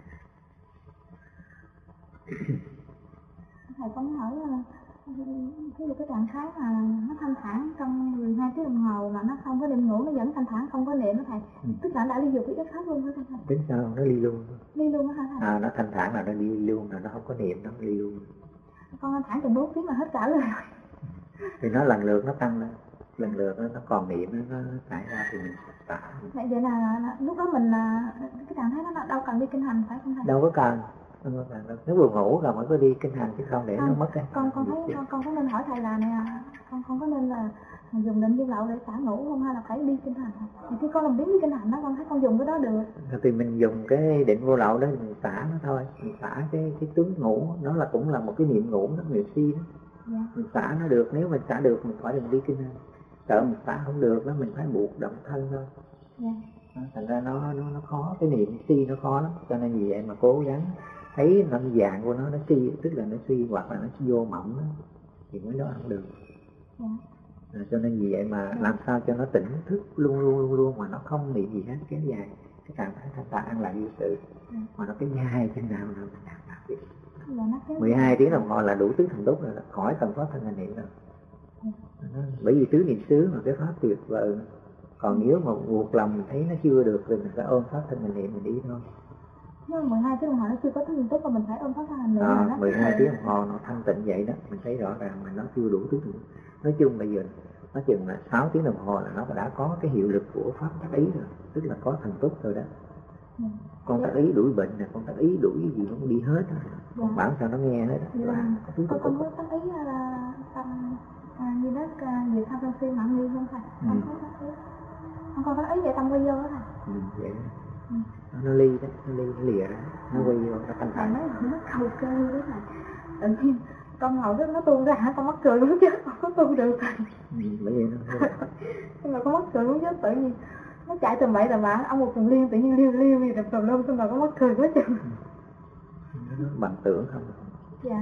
Thầy có hỏi ví dụ cái trạng thái mà nó thanh thản trong 12 tiếng đồng hồ mà nó không có đêm ngủ, nó vẫn thanh thản không có niệm đó thầy, tức là đã ly dục với pháp luôn hả thầy? Tính sao nó ly luôn? Ly luôn hả thầy? Nó thanh thản là nó ly luôn, là nó không có niệm, nó ly luôn. Con thanh thản từ 4 tiếng mà hết cả lời rồi. Thì nó lần lượt nó tăng lên, lần lượt nó còn niệm nó xảy ra thì mình tả. Vậy là lúc đó mình cái trạng thái đó đâu cần đi kinh hành phải không thầy? Đâu có cần. Nếu buồn ngủ rồi mới có đi kinh hành chứ không để nó mất cái. Con thấy con có nên hỏi thầy là nè, con không có nên là dùng định vô lậu để xả ngủ không, hay là phải đi kinh hành? Thì khi con làm biến đi kinh hành đó, con thấy con dùng cái đó được. Thì mình dùng cái định vô lậu đó mình xả nó thôi, mình xả cái tướng ngủ, nó là cũng là một cái niệm ngủ, nó niệm si đó. Dạ. Mình xả nó được, nếu mình xả được mình khỏi đừng đi kinh hành. Sợ mình xả không được đó mình phải buộc động thân thôi. Dạ. Thành ra nó khó, cái niệm si nó khó lắm, cho nên vì vậy mà cố gắng thấy nó dạng của nó si, tức là nó suy hoặc là nó vô mộng đó, thì mới đó không được. Dạ. Cho nên vì vậy mà làm sao cho nó tỉnh thức luôn mà nó không niệm gì hết, kéo dài cái trạng thái thanh tạng an lạc vô sự, mà nó kéo dài chừng nào mình đạt được. 12 tiếng đồng hồ là đủ tứ thần túc rồi, khỏi cần có thân hành niệm đâu. Bởi vì tứ niệm xứ mà cái pháp tuyệt vời. Còn nếu mà buộc lòng mình thấy nó chưa được thì mình phải ôm pháp thân hành niệm mình đi thôi. Nhưng 12 tiếng đồng hồ nó chưa có thân hành túc mà mình phải ôm pháp thân hành niệm đó. 12 tiếng đồng hồ nó thanh tịnh vậy đó, mình thấy rõ ràng mà nó chưa đủ tứ thần túc. Nói chung bây giờ nó chừng là 6 tiếng đồng hồ là nó đã có cái hiệu lực của pháp tác ý rồi, tức là có thần túc rồi đó. Con tác ý đuổi bệnh nè, con tác ý đuổi cái gì nó cũng đi hết đó. Con bảo sao nó nghe hết đó. Con có tác ý là tâm như đất gì tham sân si mạng nghi không thầy? Con có tác ý. Con có tác ý vậy tâm quay vô đó thầy. Vậy đó. Nó ly đó, nó lìa ra, nó quay vô, nó thanh thản. Nó cầu cơ đó thầy. Tự nhiên con ngồi đó nó tuôn ra hả, con mắc cười muốn chết, con có tu được thầy. Bởi vậy nó. Nhưng mà con mắc cười muốn chết tự nhiên. Nó chạy tầm bậy tầm bạ, ông một tuần liên tự nhiên liêu gì đập tầm xong rồi có mắc cười quá chừng. Nó bằng tưởng không? Dạ.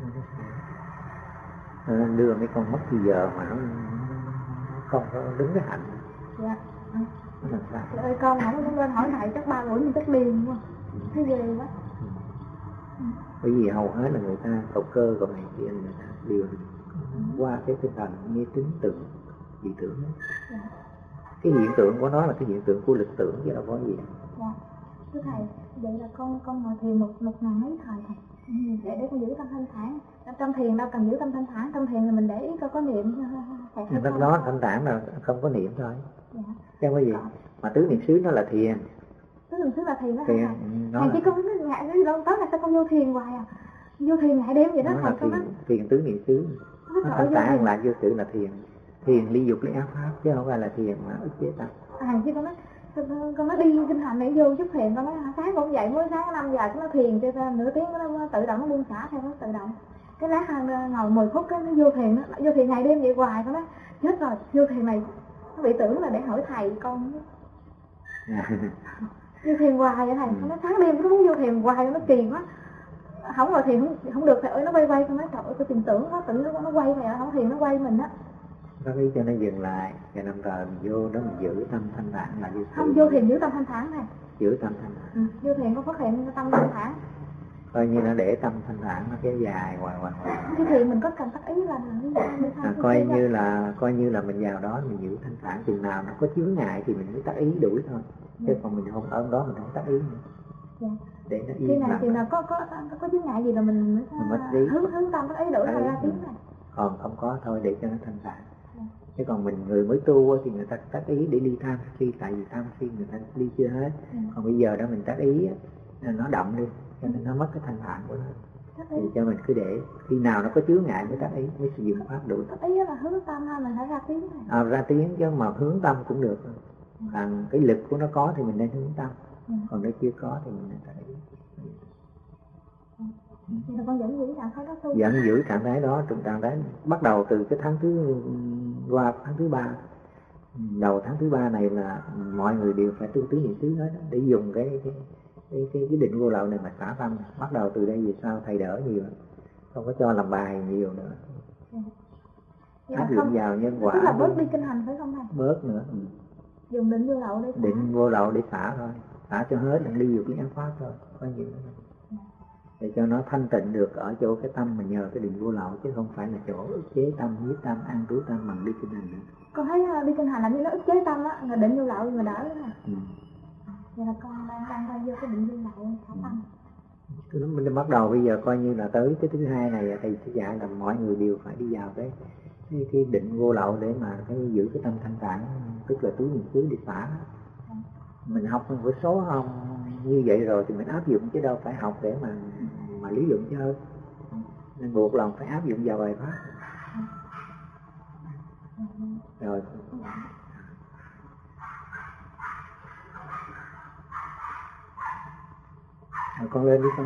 Đưa mấy con mất bây giờ mà nó không có đứng cái hạnh. Dạ. Nó làm sao? Trời ơi con không lên hỏi thầy chắc 3 buổi mình chắc điên quá. Thấy ghê quá. Bởi vì hầu hết là người ta cầu cơ còn này kia người ta đều qua cái tinh thần nghe tính tưởng, dị tưởng đó. Dạ. Cái hiện tượng của nó là cái hiện tượng của lực tưởng chứ đâu có gì. Dạ. Thưa thầy, vậy là con ngồi thiền một ngày mấy thời thầy? Để con giữ tâm thanh thản. Trong thiền đâu cần giữ tâm thanh thản, trong thiền là mình để ý có niệm thầy. Lúc đó thanh thản là không có niệm thôi. Dạ. Chứ không có gì. Mà tứ niệm xứ nó là thiền. Tứ niệm xứ là thiền đó thầy. Thầy chỉ có ngại cái lâu tới là sao con vô thiền hoài à? Vô thiền ngày đêm vậy đó thầy con đó. Thiền tứ niệm xứ. Nó thanh thản là vô sự là thiền. Thiền ly dục lấy ác pháp chứ không phải là thiền mà ức chế tâm. Chứ con nó đi kinh hành này vô chút thiền, con nói sáng con dậy mới sáng 5 giờ nó thiền cho nửa tiếng nó tự động nó buông xả theo nó tự động. Cái lát ngồi 10 phút cái nó vô thiền ngày đêm vậy hoài, con nói chết rồi, vô thiền này nó bị tưởng là để hỏi thầy con. Vô thiền hoài vậy thầy, nó sáng đêm nó muốn vô thiền hoài, nó kỳ quá. Không ngồi thiền không được thầy ơi, nó quay con nói trời ơi tôi tìm tưởng quá, tự nó quay vậy, không thiền nó quay mình á. Bác ý cho nó dừng lại, và đồng thời mình vô đó mình giữ tâm thanh thản là vô. Không, vô thiền giữ tâm thanh thản này. Giữ tâm thanh thản. Vô thiền có phát hiện tâm thanh thản. Coi như nó để tâm thanh thản nó kéo dài hoài. Cái thiền mình có cần tác ý là coi như là mình vào đó mình giữ thanh thản, chừng nào nó có chướng ngại thì mình mới tác ý đuổi thôi. Chứ còn mình không ở đó mình không tác ý nữa. Dạ. Để nó yên lặng. Chừng nào có chướng ngại gì là mình hướng tâm tác ý đuổi ra tiếng này. Còn không có thôi để cho nó thanh thản. Chứ còn người mới tu thì người ta tác ý để ly tham si, tại vì tham si người ta ly chưa hết. Còn bây giờ đó mình tác ý nó động đi, cho nên nó mất cái thanh thản của nó. thì cho mình cứ để khi nào nó có chướng ngại mới tác ý, mới sử dụng pháp đủ. Tác ý là hướng tâm hay mình phải ra tiếng này? Ra tiếng chứ mà hướng tâm cũng được. Còn cái lực của nó có thì mình nên hướng tâm, còn nó chưa có thì mình nên tác ý. Thì là con vẫn giữ trạng thái đó tu. Vẫn giữ trạng thái đó, trạng thái bắt đầu từ cái tháng thứ 3. Đầu tháng thứ 3 này là mọi người đều phải tu tứ niệm xứ hết để dùng cái định vô lậu này mà xả tâm. Bắt đầu từ đây về sau thầy đỡ nhiều, không có cho làm bài nhiều nữa. Áp dụng vào nhân quả. Tức là bớt đi kinh hành phải không thầy? Bớt nữa. Dùng định vô lậu để xả. Định vô lậu để xả thôi, xả cho hết, đừng đi vào cái ác pháp thôi, có nhiều nữa. Để cho nó thanh tịnh được ở chỗ cái tâm mình nhờ cái định vô lậu, chứ không phải là chỗ ức chế tâm, nhiếp tâm, an trú tâm bằng đi kinh hành nữa. Con thấy đi kinh hành là như nó ức chế tâm á, là định vô lậu mà đỡ đó. Vậy là con đang vô cái định vô lậu xả tâm. Mình bắt đầu bây giờ coi như là tới cái thứ 2 này thầy sẽ dạy là mọi người đều phải đi vào cái định vô lậu để mà giữ cái tâm thanh tạng, tức là tứ niệm xứ để xả. Mình học với số không như vậy rồi thì mình áp dụng, chứ đâu phải học để mà lý luận chơi, nên buộc lòng phải áp dụng vào bài pháp. Rồi con lên đi con.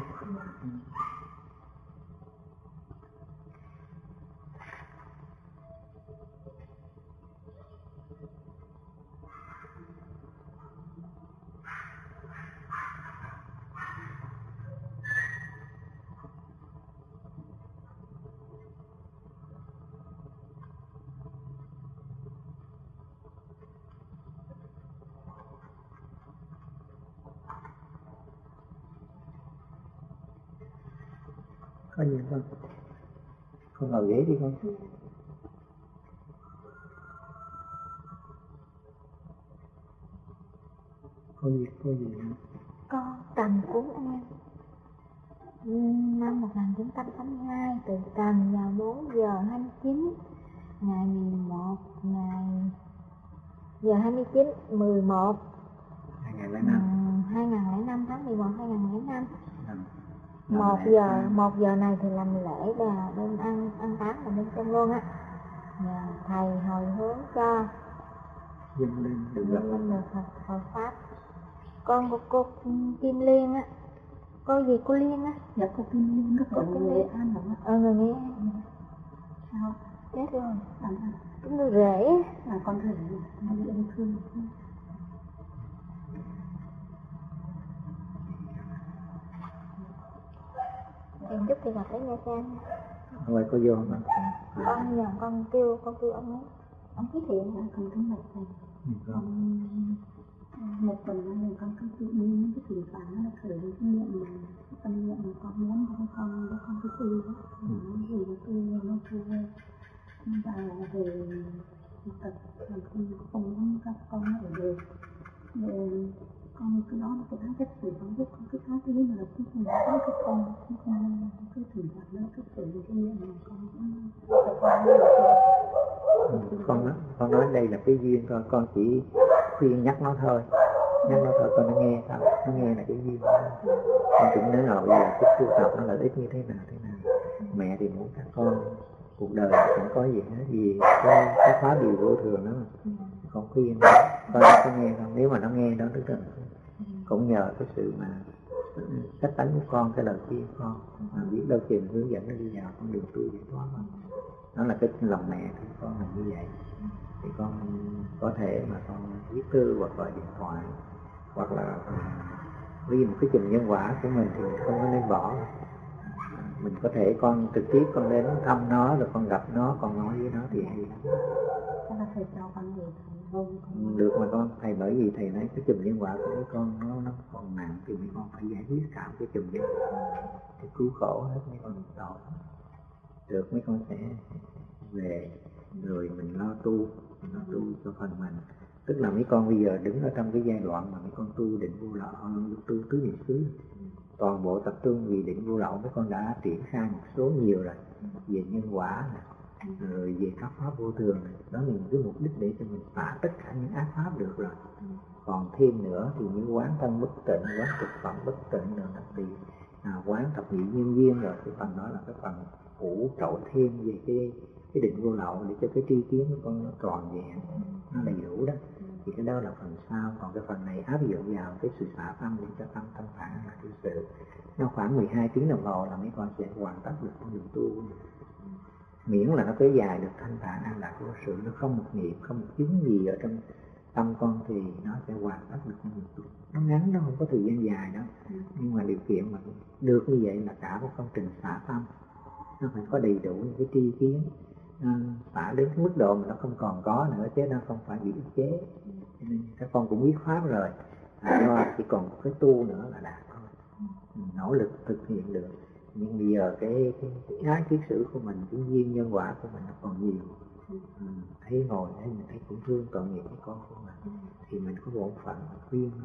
Có gì con ngồi ghế đi con. Có gì nữa? Con Trần Cuốn An, năm 1982, từ Trần vào 4 giờ 29 ngày 11 giờ 29 11 2005 tháng 11 2005. 1 giờ này thì làm lễ là bên ăn táng là bên trong luôn á. Nhờ thầy hồi hướng cho dâng lên được Phật pháp. Con của cô Kim Liên á, cô gì cô Liên á? Dạ cô Kim Liên, cô Kim Liên An hả? Người Nghệ An. Sao? Chết rồi. Cái người rể là con rể, nó bị ung thư. Em chút thì gặp tới Nha Trang. Rồi có vô không? Con nhờ con kêu ông Thí Thiện là con cái một này. Một tuần này con cứ tự nhiên cái thỉnh thoảng nó khởi cái niệm mà cái tâm niệm mà con muốn con cái tư đó, vì cái tư nó thu và về tập làm không muốn các con ở được, con cái đó nó cũng rất sự con biết con cứ nói cái mà là cũng không có cái con cũng không cứ thỉnh thoảng nó cứ khởi cái niệm mà con nói đây là cái duyên thôi, con chỉ khuyên nhắc nó thôi, con nó nghe sao, nó nghe là cái duyên thôi. Con cũng nói là bây giờ cái tu tập nó lợi ích như thế nào. Mẹ thì muốn các con cuộc đời không có gì hết, vì cái pháp điều vô thường đó mà. Con khuyên con có nghe không, nếu mà nó nghe đó tức là cũng nhờ cái sự mà cách tánh của con, cái lời khuyên của con mà biết đâu chừng hướng dẫn nó đi vào con đường tu giải thoát mà. Đó là cái lòng mẹ của con là như vậy. Thì con có thể mà con viết thư hoặc gọi điện thoại, hoặc là vì một cái chùm nhân quả của mình thì không có nên bỏ. Mình có thể con trực tiếp con đến thăm nó, rồi con gặp nó, con nói với nó thì hay lắm. Chắc là thầy cho con người thầy không? Được mà con, thầy bởi vì thầy nói cái chùm nhân quả của mấy con nó còn nặng thì mấy con phải giải quyết cả cái chùm nhân quả, thì cứu khổ hết mấy con tội. Được mấy con sẽ về rồi mình lo tu cho phần mình. Tức là mấy con bây giờ đứng ở trong cái giai đoạn mà mấy con tu định vô lậu, tu tứ niệm xứ, toàn bộ tập trung vì định vô lậu. Mấy con đã triển khai một số nhiều rồi, về nhân quả này, rồi về các pháp vô thường này. Đó là những cái mục đích để cho mình phá tất cả những ác pháp được rồi. Còn thêm nữa thì những quán thân bất tịnh, quán thực phẩm bất tịnh rồi, thì quán thập nhị nhân duyên rồi, cái phần đó là cái phần hỗ trợ thêm về cái định vô lậu để cho cái tri kiến của con nó tròn vẹn, nó đầy đủ đó. Thì cái đó là phần sau, còn cái phần này áp dụng vào cái sự xả tâm để cho tâm thanh thản là thực sự nó khoảng 12 tiếng đồng hồ là mấy con sẽ hoàn tất được con đường tu. Miễn là nó kéo dài được thanh thản an lạc vô sự, nó không một niệm, không một chứng gì ở trong tâm con thì nó sẽ hoàn tất được con đường tu. Nó ngắn, nó không có thời gian dài đó, nhưng mà điều kiện mà được như vậy là cả một công trình xả tâm, nó phải có đầy đủ những cái tri kiến, xả đến cái mức độ mà nó không còn có nữa, chứ nó không phải bị ức chế. Cho nên các con cũng biết pháp rồi, do chỉ còn cái tu nữa là đạt thôi, nỗ lực thực hiện được. Nhưng bây giờ cái ái kiết sử của mình, cái duyên nhân quả của mình nó còn nhiều. Thấy ngồi thấy mình thấy cũng thương tội nghiệp cái con của mình, thì mình có bổn phận khuyên nó,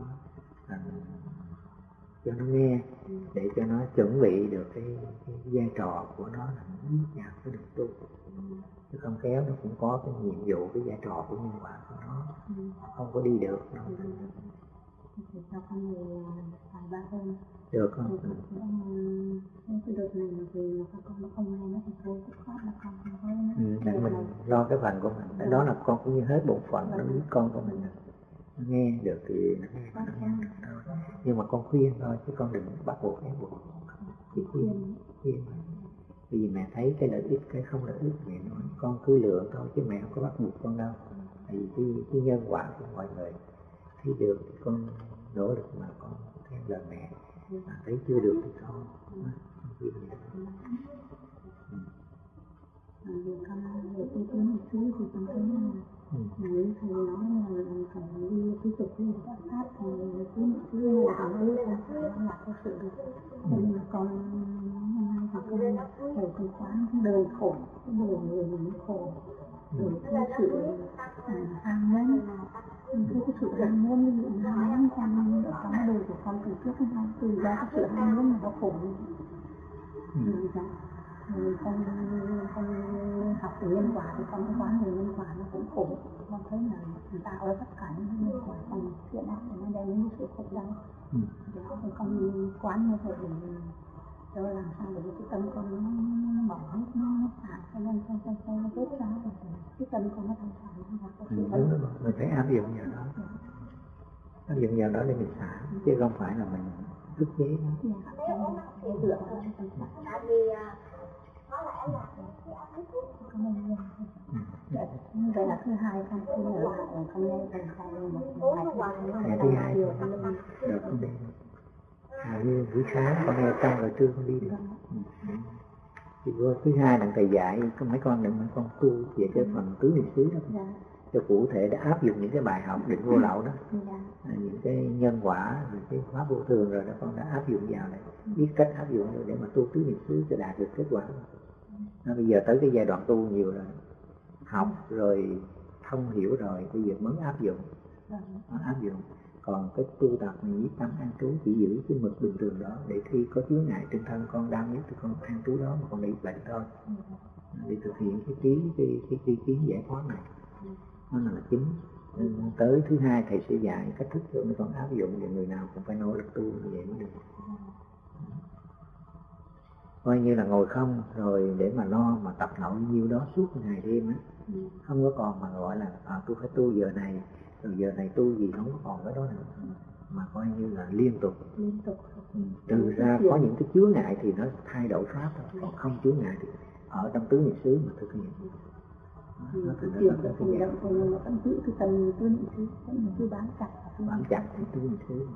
cho nó nghe, để cho nó chuẩn bị được cái vai trò của nó là bước vào cái đường tu. Chứ không kéo nó cũng có cái nhiệm vụ, cái vai trò của nhân quả của nó, không có đi được đâu. Sao con người vài ba hôm được không? Cái đợt này mà vì các con nó không nghe nó thì thôi, cái khóa là con không có. Để mình lo cái phần của mình, đó là con cũng như hết bổn phận, nó biết con của mình nó nghe được thì nó nghe được thôi. Nhưng mà con khuyên thôi, chứ con đừng bắt buộc ép buộc, chỉ khuyên. Bởi vì mẹ thấy cái lợi ích, cái không lợi ích mẹ nói con cứ lựa thôi, chứ mẹ không có bắt buộc con đâu. Tại vì cái nhân quả của mọi người thấy được thì con nỗ lực mà con theo lời mẹ, mà thấy chưa được thì thôi. Vì con về tôi tiến một xíu thì con thấy là người thầy nói là phải đi tiếp tục đi pháp thì tiến một xíu là con ước không phải là có sự được. Nhưng mà con thì con hiểu con quán cái đời khổ, cái đời người mình khổ, rồi cái sự ham muốn, cái sự ham muốn, ví dụ ham muốn con ở trong đời của con từ trước đến nay, từ ra cái sự ham muốn mà nó khổ rồi con học từ nhân quả thì con quán về nhân quả nó cũng khổ. Con thấy là người ta ở tất cả những nhân quả còn thiện ác thì nó đem đến sự khổ đau. Thì con quán như vậy để làm sao để cái tâm con nó bỏ hết, nó xả cho nên con nó tốt ra rồi cái tâm con nó thanh thản. Mình phải áp dụng vào đó, áp dụng vào đó để mình xả, chứ không phải là mình ức chế nó. Tại vì có lẽ là cái áp lực đây là thứ hai con khi ở lại con nghe phần thầy thứ hai được con đi. Như buổi sáng con nghe xong rồi trưa con đi được. Thì thứ hai là thầy dạy mấy con đừng mấy con tu về cái phần tứ niệm xứ đó, cho cụ thể để áp dụng những cái bài học định vô lậu đó, những cái nhân quả rồi cái pháp vô thường rồi đó, con đã áp dụng vào này, biết cách áp dụng rồi để mà tu tứ niệm xứ cho đạt được kết quả. Bây giờ tới cái giai đoạn tu nhiều rồi, học rồi thông hiểu rồi, bây giờ mới áp dụng. Áp dụng. Còn cái tu tập nhiếp tâm an trú chỉ giữ cái mực bình thường đó, để khi có chướng ngại trên thân con đau nhất thì con an trú đó mà con bị bệnh thôi, để thực hiện cái kiến giải thoát này, nó là chính. Tới thứ hai thầy sẽ dạy cách thức cho mấy con áp dụng, để người nào cũng phải nỗ lực tu như vậy mới được. Coi như là ngồi không rồi để mà lo mà tập nội nhiêu đó suốt ngày đêm á, không có còn mà gọi là tôi phải tu giờ này rồi giờ này tu gì, không có còn cái đó nữa, mà coi như là liên tục. Trừ ra có những cái chướng ngại thì nó thay đổi pháp thôi, còn không chướng ngại thì ở trong tứ niệm xứ mà thực hiện. Nó từ đó nó có cái nó vẫn giữ cái tâm tứ niệm xứ, cứ bám chặt cái tứ niệm xứ.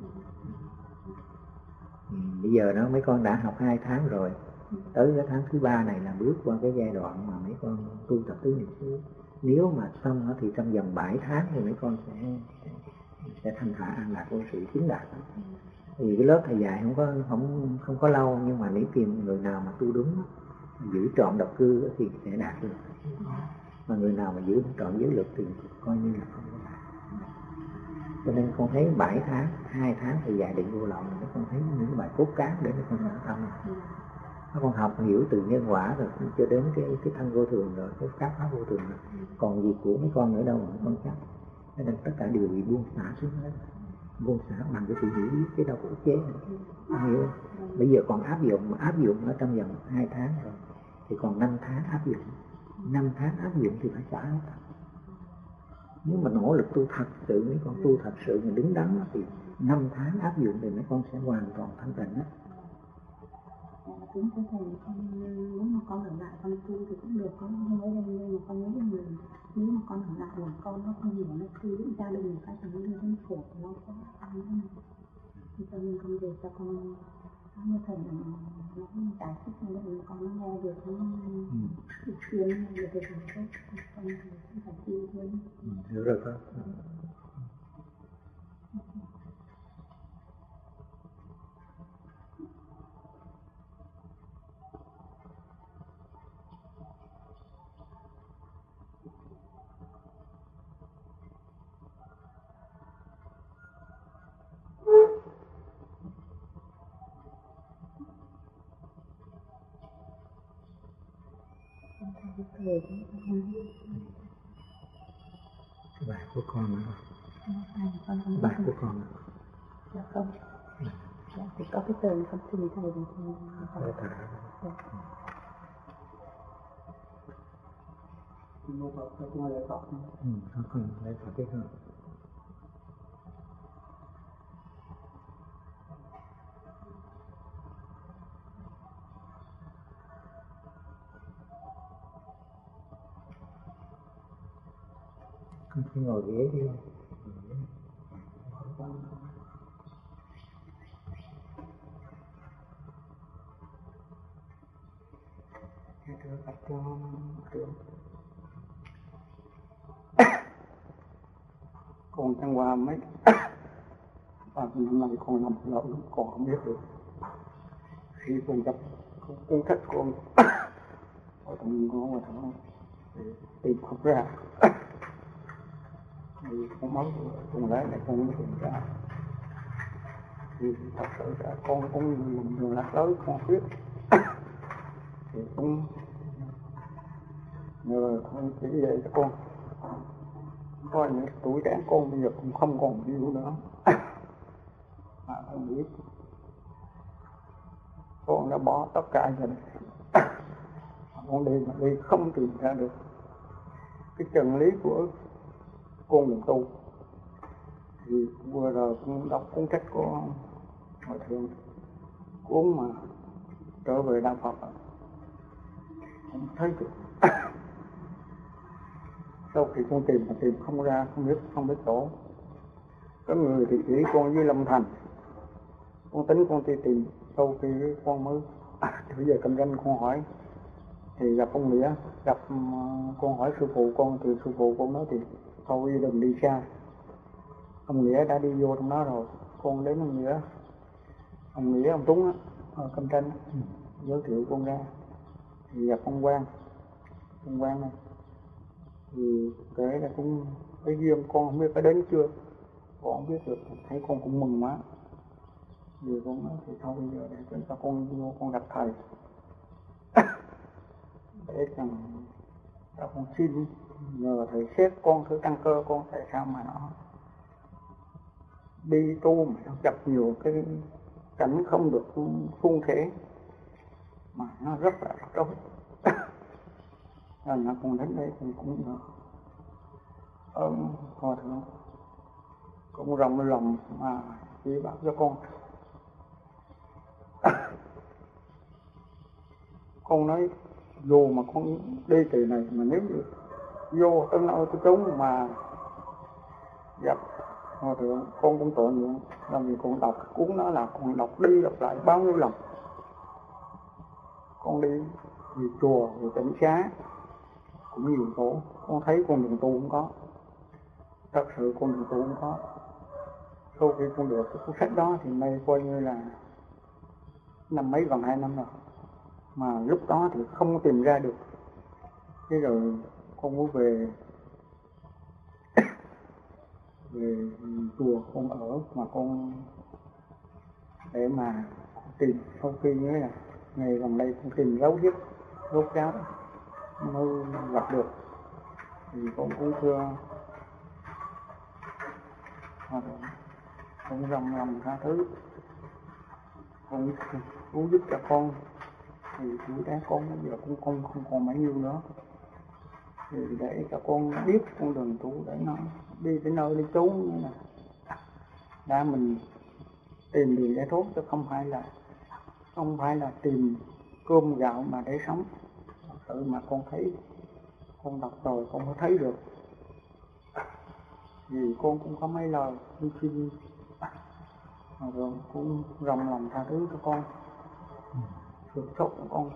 Bây giờ nó mấy con đã học 2 tháng rồi, tới cái tháng thứ 3 này là bước qua cái giai đoạn mà mấy con tu tập tứ niệm xứ. Nếu mà xong thì trong vòng 7 tháng thì mấy con sẽ thanh thản an lạc vô sự chứng đạt. Vì cái lớp thầy dạy không có lâu, nhưng mà nếu tìm người nào mà tu đúng, giữ trọn độc cư thì sẽ đạt được. Mà người nào mà giữ trọn giới luật thì coi như là không có đạt. Cho nên con thấy 7 tháng, 2 tháng thầy dạy định vô lậu, mấy con thấy những bài cốt cán để mấy con nhận tâm. Con học hiểu từ nhân quả rồi cho đến cái thân vô thường rồi, cái các pháp vô thường rồi. Còn gì của mấy con nữa đâu mà mấy con chắc. Cho nên tất cả đều bị buông xả xuống hết. Vô xã bằng cái sự hiểu biết cái đâu có ức chế nữa. Hiểu. Bây giờ còn áp dụng ở trong vòng 2 tháng rồi, thì còn 5 tháng áp dụng. 5 tháng áp dụng thì phải xả hết. Nếu mà nỗ lực tu thật sự, mấy con tu thật sự mà đứng đắn thì 5 tháng áp dụng thì mấy con sẽ hoàn toàn thanh tịnh đó. Đúng cái thầy con, nếu mà con ở lại con tu thì cũng được, con không mới đây nhưng mà con nhớ rằng mình nếu mà con ở lại là con nó không hiểu nó khi định gia đình một cái thằng đưa đến khổ của nó quá thì cho nên con về cho con như thầy là nó giải thích cho nên con nó nghe được nó được khuyên được thì tốt, con thì phải chịu thôi. Hiểu rồi con. Bạn của con nữa. Bạn của con nữa. Dạ không. Dạ thì có cái tờ con xin thầy thì thầy. Mua Phật cho con lấy Phật. Con lấy Phật biết không? Con cứ ngồi ghế đi. Thưa Phật cho trưởng. Con chẳng qua mấy và năm nay con nằm lỡ còn không biết được. Khi con gặp con thích con ở trong con mà thằng tìm không ra thì con mất con lấy lại con mới tìm ra. Thì thật sự ra con cũng lầm đường lạc lối con biết thì cũng nhờ con chỉ về cho con. Coi những tuổi trẻ con bây giờ cũng không còn nhiều nữa mà con biết con đã bỏ tất cả rồi. Con đi mà đi không tìm ra được cái chân lý của con đường tu. Thì vừa rồi con đọc cuốn sách của Hòa Thượng, cuốn mà trở về Đạo Phật, con thấy được. Sau khi con tìm mà tìm không ra, không biết chỗ. Có người thì chỉ con với Lâm Thành, con tính con đi tìm. Sau khi con mới bây giờ Cam Ranh con hỏi thì gặp ông Nghĩa, gặp con hỏi sư phụ con thì sư phụ con nói thì thôi đừng đi xa. Ông Nghĩa đã đi vô trong đó rồi. Con đến ông Nghĩa ông Tuấn á, ở Cam Ranh giới thiệu con ra thì gặp ông Quang này thì kể là cũng cái duyên con không biết có đến chưa, con không biết được, thấy con cũng mừng quá. Vì con nói thì thôi bây giờ để cho con vô con gặp thầy để cho con xin nhờ thầy xét con thử căn cơ con tại sao mà nó đi tu mà nó gặp nhiều cái cảnh không được suôn sẻ mà nó rất là rắc rối. Nên là con đến đây thì cũng Hòa Thượng cũng rộng lòng mà chỉ bảo cho con. Con nói dù mà con đi từ này mà nếu vô tới nơi tới chúng mà gặp Hòa Thượng con cũng tội nguyện, làm gì con đọc cuốn đó là con đọc đi đọc lại bao nhiêu lần. Con đi về chùa về tỉnh xá cũng nhiều chỗ, con thấy con đường tu cũng có, thật sự con đường tu cũng có. Sau khi con được cái cuốn sách đó thì nay coi như là năm mấy gần 2 năm rồi, mà lúc đó thì không tìm ra được. Thế rồi con muốn về chùa con ở mà con để mà tìm. Sau khi nhớ là ngày gần đây con tìm dấu vết rốt ráo mới gặp được thì con cũng thưa cũng rộng lòng tha thứ, cũng cứu giúp cho con. Thì tuổi trẻ con bây giờ cũng không còn mấy nhiêu nữa, thì để cho con biết con đường tu để nó đi tới nơi đi trốn như này, đã mình tìm đường giải thoát chứ không phải là tìm cơm gạo mà để sống. Tự mà con thấy, con đọc rồi con mới thấy được, vì con cũng có mấy lời hy sinh rồi cũng rộng lòng tha thứ cho con, sự tốt của con.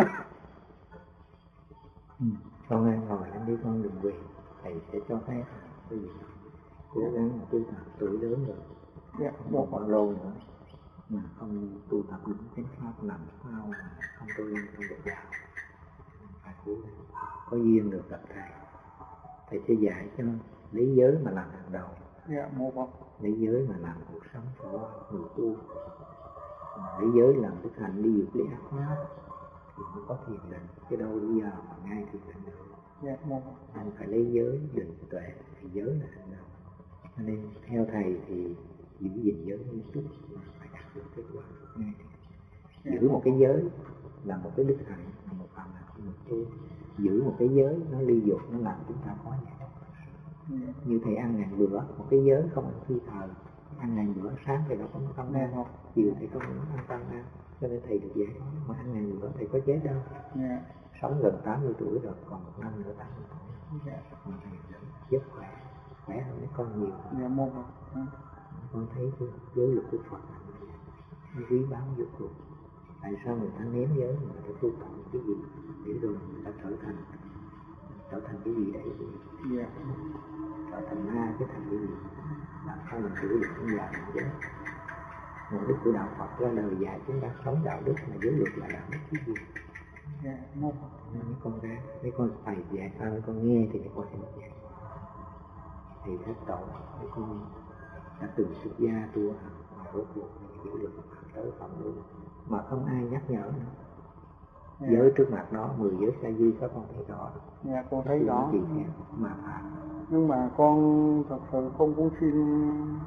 Con ăn ngồi lên đi, con đừng quỳ, thầy sẽ cho phép. Cái gì cố gắng mà tu tập, tuổi lớn rồi, một con lâu nữa mà không tu tập đúng chánh pháp làm sao mà không tu lên không được vào. Phải cố gắng, có duyên được gặp thầy sẽ dạy cho lấy giới mà làm hàng đầu. Lấy giới mà làm cuộc sống của người tu, lấy giới làm thực hành đi dục lý ác pháp thì mới có thiền định, chứ đâu bây giờ mà ngay thiền định được. Anh phải lấy giới định tuệ thì giới là hàng đầu. Nên theo thầy thì giữ gìn giới nghiêm túc phải đạt được kết quả ngay. Giữ một cái giới là một cái đức hạnh, là một phần là của người tu. Giữ một cái giới nó ly dục, nó làm chúng ta khó giải. Như thầy ăn ngàn bữa, một cái giới không ăn phi thời, ăn ngàn bữa, sáng thì đâu có tăng ăn, chiều thì không ăn tăng ăn, cho nên thầy được dạy. Mà ăn ngàn bữa thầy có chết đâu. Sống gần 80 tuổi rồi, còn 1 năm nữa 80 tuổi. Mà thầy rất khỏe hơn mấy con nhiều. Con thấy chưa, giới luật của Phật nó quý báu vô cùng. Tại sao người ta ném giới, người ta tu tập cái gì để rồi người ta trở thành cái gì đấy, trở thành ma, cái thành cái gì, làm sao mình giữ được những lời giới. Mục đích của đạo Phật ra lời dạy chúng ta sống đạo đức, mà giới luật là đạo đức cái gì. Nên mấy con ra, mấy con thầy dạy sao mấy con nghe thì mấy con sẽ dạy. Thì hết tội, mấy con đã từng xuất gia tu hành mà rốt cuộc giữ được tới phạm luôn mà không ai nhắc nhở nữa. Giới trước mặt nó 10 giới sa di các con thấy rõ. Con thấy rõ. Mà phạt. Nhưng mà con thật sự con cũng xin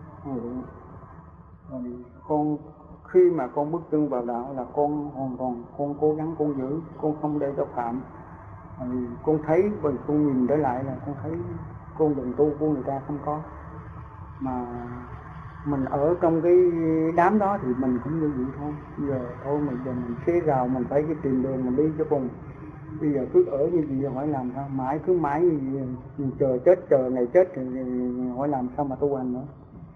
con khi mà con bước chân vào đạo là con hoàn toàn con cố gắng con giữ, con không để cho phạm. Con thấy và con nhìn trở lại là con thấy con đường tu của người ta không có, mà mình ở trong cái đám đó thì mình cũng như vậy thôi. Giờ thôi mình xé rào, mình phải cái tìm đường mình đi cho cùng. Bây giờ cứ ở như vậy hỏi làm sao, mãi như vậy, chờ chết, chờ ngày chết thì hỏi làm sao mà tu hành nữa.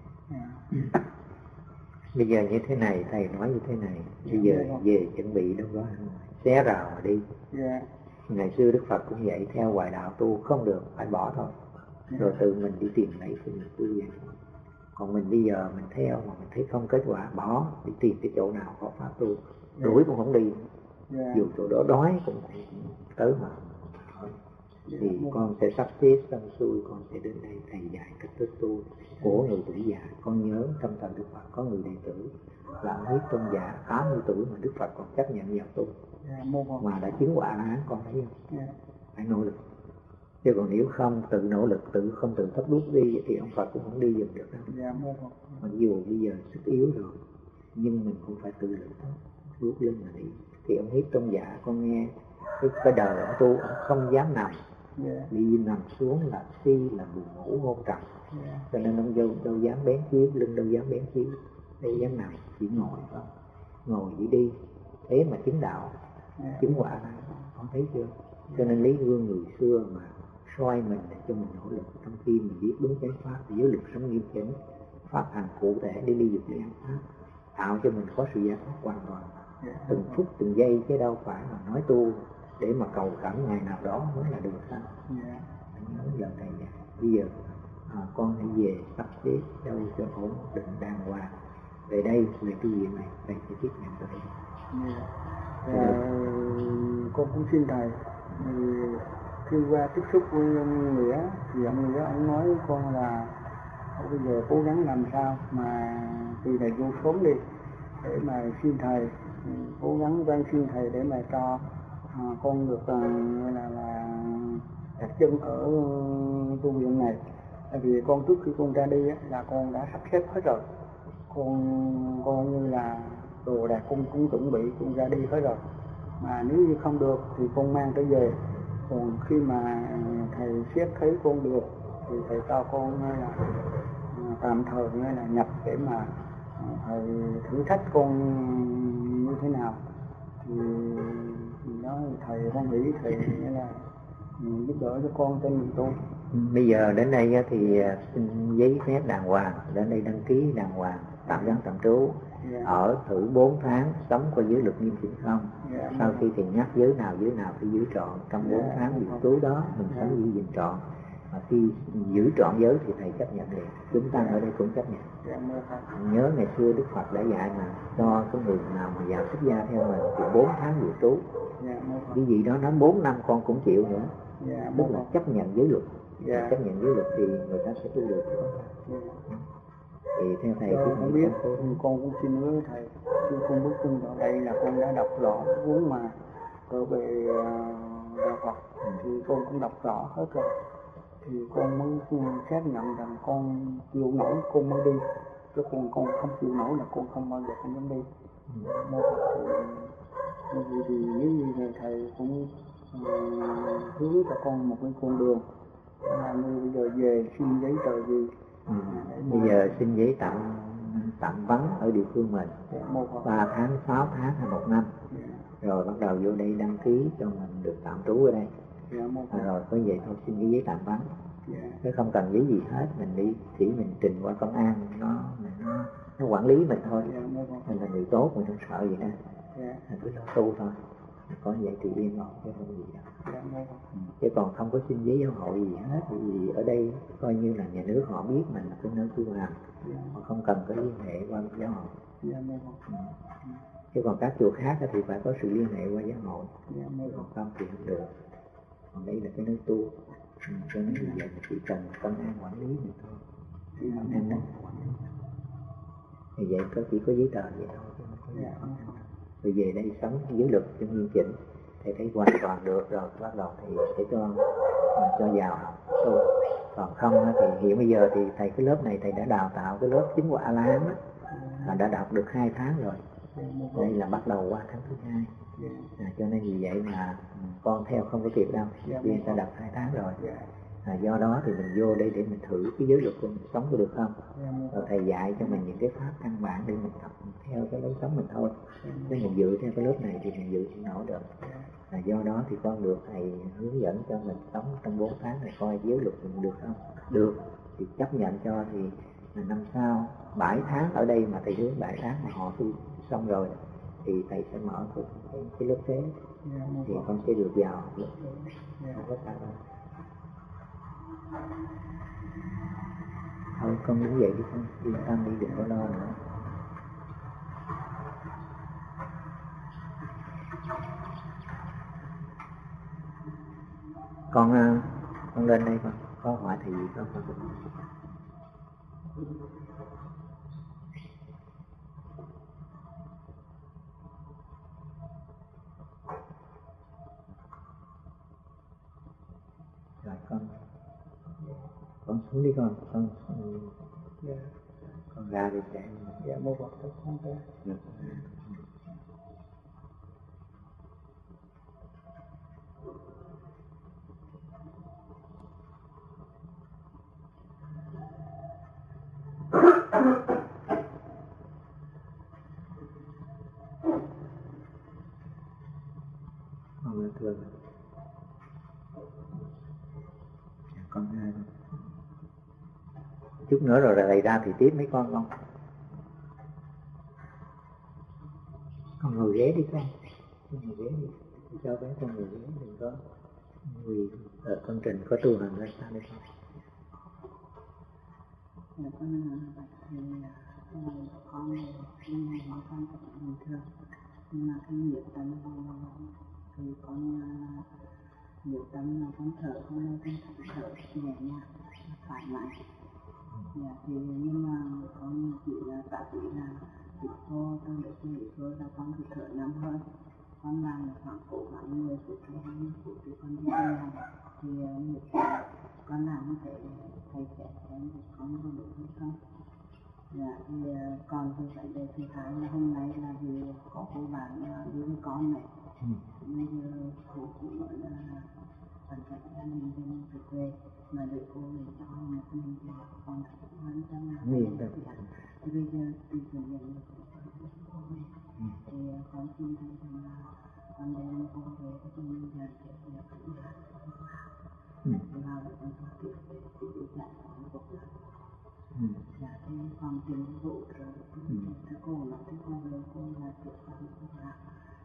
Bây giờ như thế này, thầy nói như thế này, bây giờ về chuẩn bị đâu đó xé rào mà đi. Ngày xưa Đức Phật cũng vậy, theo hoài đạo tu không được, phải bỏ thôi. Rồi tự mình đi tìm lấy sự tu vậy. Còn mình bây giờ mình theo mà mình thấy không kết quả, bỏ, đi tìm cái chỗ nào có pháp tu, đuổi cũng không đi. Dù chỗ đó đói cũng tới mà. Thì con sẽ sắp xếp xong xuôi, con sẽ đến đây thầy dạy cách thức tu của người tuổi già. Con nhớ trong thời Đức Phật có người đệ tử là huyết tôn giả 80 tuổi mà Đức Phật còn chấp nhận vào tu, mà đã chứng quả A-la-hán, con thấy không? Phải nỗ lực. Chứ còn nếu không tự nỗ lực, không tự thắp đuốc đi thì ông Phật cũng không đi dùm được đâu. Mặc dù bây giờ sức yếu rồi, nhưng mình cũng phải tự lực thôi, bước lên mà đi. Thì ông Hiếp Tôn Giả, con nghe cái đời ông tu, ông không dám nằm. Đi nằm xuống là si, là buồn ngủ hôn trầm. Cho nên ông đâu dám bén chiếu, lưng đâu dám bén chiếu, đâu dám nằm, chỉ ngồi thôi. Ngồi chỉ đi, thế mà chứng đạo, chứng quả này, con thấy chưa? Cho nên lấy gương người xưa mà soi mình để cho mình nỗ lực. Trong khi mình biết đúng chánh pháp thì giới luật sống nghiêm chỉnh, pháp hành cụ thể để ly dục để ăn pháp, tạo cho mình có sự giải thoát hoàn toàn, từng phút từng giây, chứ đâu phải mà nói tu để mà cầu khẩn ngày nào đó mới là đường sanh. Anh nói lời thầy vậy. Bây giờ con hãy về sắp xếp đâu cho ổn định đàng hoàng. Về đây, về cái việc này, thầy sẽ tiếp nhận cho thầy. Con cũng xin thầy, khi qua tiếp xúc với ông Nghĩa thì ông Nghĩa ông nói với con là bây giờ cố gắng làm sao mà từ này vô sớm đi, để mà xin thầy, cố gắng van xin thầy để mà cho con được là đặt chân ở tu viện này. Tại vì con trước khi con ra đi là con đã sắp xếp hết rồi, con như là đồ đạc con cũng chuẩn bị con ra đi hết rồi, mà nếu như không được thì con mang trở về. Còn khi mà thầy xét thấy con được thì thầy cho con là tạm thời là nhập để mà thầy thử thách con như thế nào thì đó thầy con nghĩ thầy nghĩa là giúp đỡ cho con trên mình tu. Bây giờ đến đây thì xin giấy phép đàng hoàng, đến đây đăng ký đàng hoàng, tạm vắng tạm trú, ở thử 4 tháng, sống qua giới luật nghiêm chỉnh không. Sau khi thì nhắc giới nào thì giữ trọn, trong 4 tháng giữ trú đó mình sống giữ gìn trọn. Mà khi giữ trọn giới thì thầy chấp nhận liền, chúng ta ở đây cũng chấp nhận. Nhớ ngày xưa Đức Phật đã dạy mà cho cái người nào mà vào xuất gia theo mình thì 4 tháng giữ trú. Cái gì đó nói 4 năm con cũng chịu nữa, tức là chấp nhận giới luật. Chấp nhận giới luật thì người ta sẽ tu được. Thì theo thầy tôi không biết, con cũng xin hứa thầy, khi con bước chân vào đây là con đã đọc rõ cuốn mà trở về đạo Phật thì con cũng đọc rõ hết rồi, thì con mới xác nhận rằng con chịu nổi con mới đi, chứ con không chịu nổi là con không bao giờ con dám đi. Thì nếu như thầy cũng hướng cho con một cái con đường là như bây giờ về xin giấy tờ gì. Bây giờ xin giấy tạm vắng ở địa phương mình 3 tháng, 6 tháng hay 1 năm, rồi bắt đầu vô đây đăng ký cho mình được tạm trú ở đây. Rồi có vậy thôi, xin cái giấy tạm vắng, chứ không cần giấy gì hết, mình đi chỉ mình trình qua công an, nó quản lý mình thôi. Mình là người tốt, mình không sợ gì hết, mình cứ lo tu thôi, có vậy thì yên ổn chứ không gì đâu. Chứ còn không có xin giấy giáo hội gì hết, vì ở đây coi như là nhà nước họ biết mình là cái nơi tu hành, họ không cần có liên hệ qua giáo hội. Chứ còn các chùa khác thì phải có sự liên hệ qua giáo hội, còn không thì không được. Còn đây là cái nơi tu, cho nên vì vậy chỉ cần công an quản lý mình thôi, công an đó quản lý. Thì vậy chỉ có giấy tờ vậy thôi, chứ không có gì khó khăn. Rồi về đây sống giới luật cho nghiêm chỉnh, thầy thấy hoàn toàn được rồi, bắt đầu thì sẽ cho vào học tu. Còn không thì hiện bây giờ thì thầy cái lớp này thầy đã đào tạo cái lớp chứng quả A-la-hán là đã đọc được 2 tháng rồi. Đây là bắt đầu qua tháng thứ 2. Cho nên vì vậy mà con theo không có kịp đâu, vì ta đọc 2 tháng rồi. Do đó thì mình vô đây để mình thử cái giới luật của mình sống có được không. Rồi thầy dạy cho mình những cái pháp căn bản để mình tập theo cái lối sống mình thôi. Nếu mình dự theo cái lớp này thì mình dự không nổi được. Do đó thì con được thầy hướng dẫn cho mình sống trong 4 tháng này coi giới luật mình được không. Được thì chấp nhận cho, thì năm sau 7 tháng ở đây mà thầy hướng 7 tháng mà họ tu xong rồi thì thầy sẽ mở cái lớp thế, thì con sẽ được vào lớp thế, không có sao đâu. Thôi con đứng dậy đi con, yên tâm đi, đừng có lo nữa. Con lên đây con, có hỏi thì con. Rồi con xuống đi con ra đi sẽ một vật thức không ra. Con thương con chút nữa rồi thầy ra thì tiếp mấy con không? Con ngồi ghế đi con ngồi ghế đi, cho bé con ngồi ghế, đừng có vì ở công trình có tu hành ra sao đây con. Con tập bình thường, nhưng mà cái nhiệt tâm thì con nhiệt tâm là con thở, con thở nhẹ nhàng thoải mái. Thì nhưng mà con chỉ là tạ chỉ là chỉ cô trong đấy thì cô là con thì thở năm hơn, con làm được khoảng cổ khoảng 10 phút hay 20 phút thì con đi làm, thì con làm như thế thầy sẽ xem con có được hay không. Dạ, thì còn thì vấn đề thứ hai là hôm nay là vì có cô bạn đi với con này, bây giờ cô cũng nói là phần phận gia đình bên thực về mà để cô để cho một mình thì con thật quan tâm là thì bây giờ từ từ nhận được cô này thì con xin thầy rằng là con đem cô về cái mình giờ sẽ được cái nhà vào để con có tiếp về sự lại của cuộc đời. Dạ thì còn tiền vụ rồi thì cô nói với cô là cô là tiếp vào cô là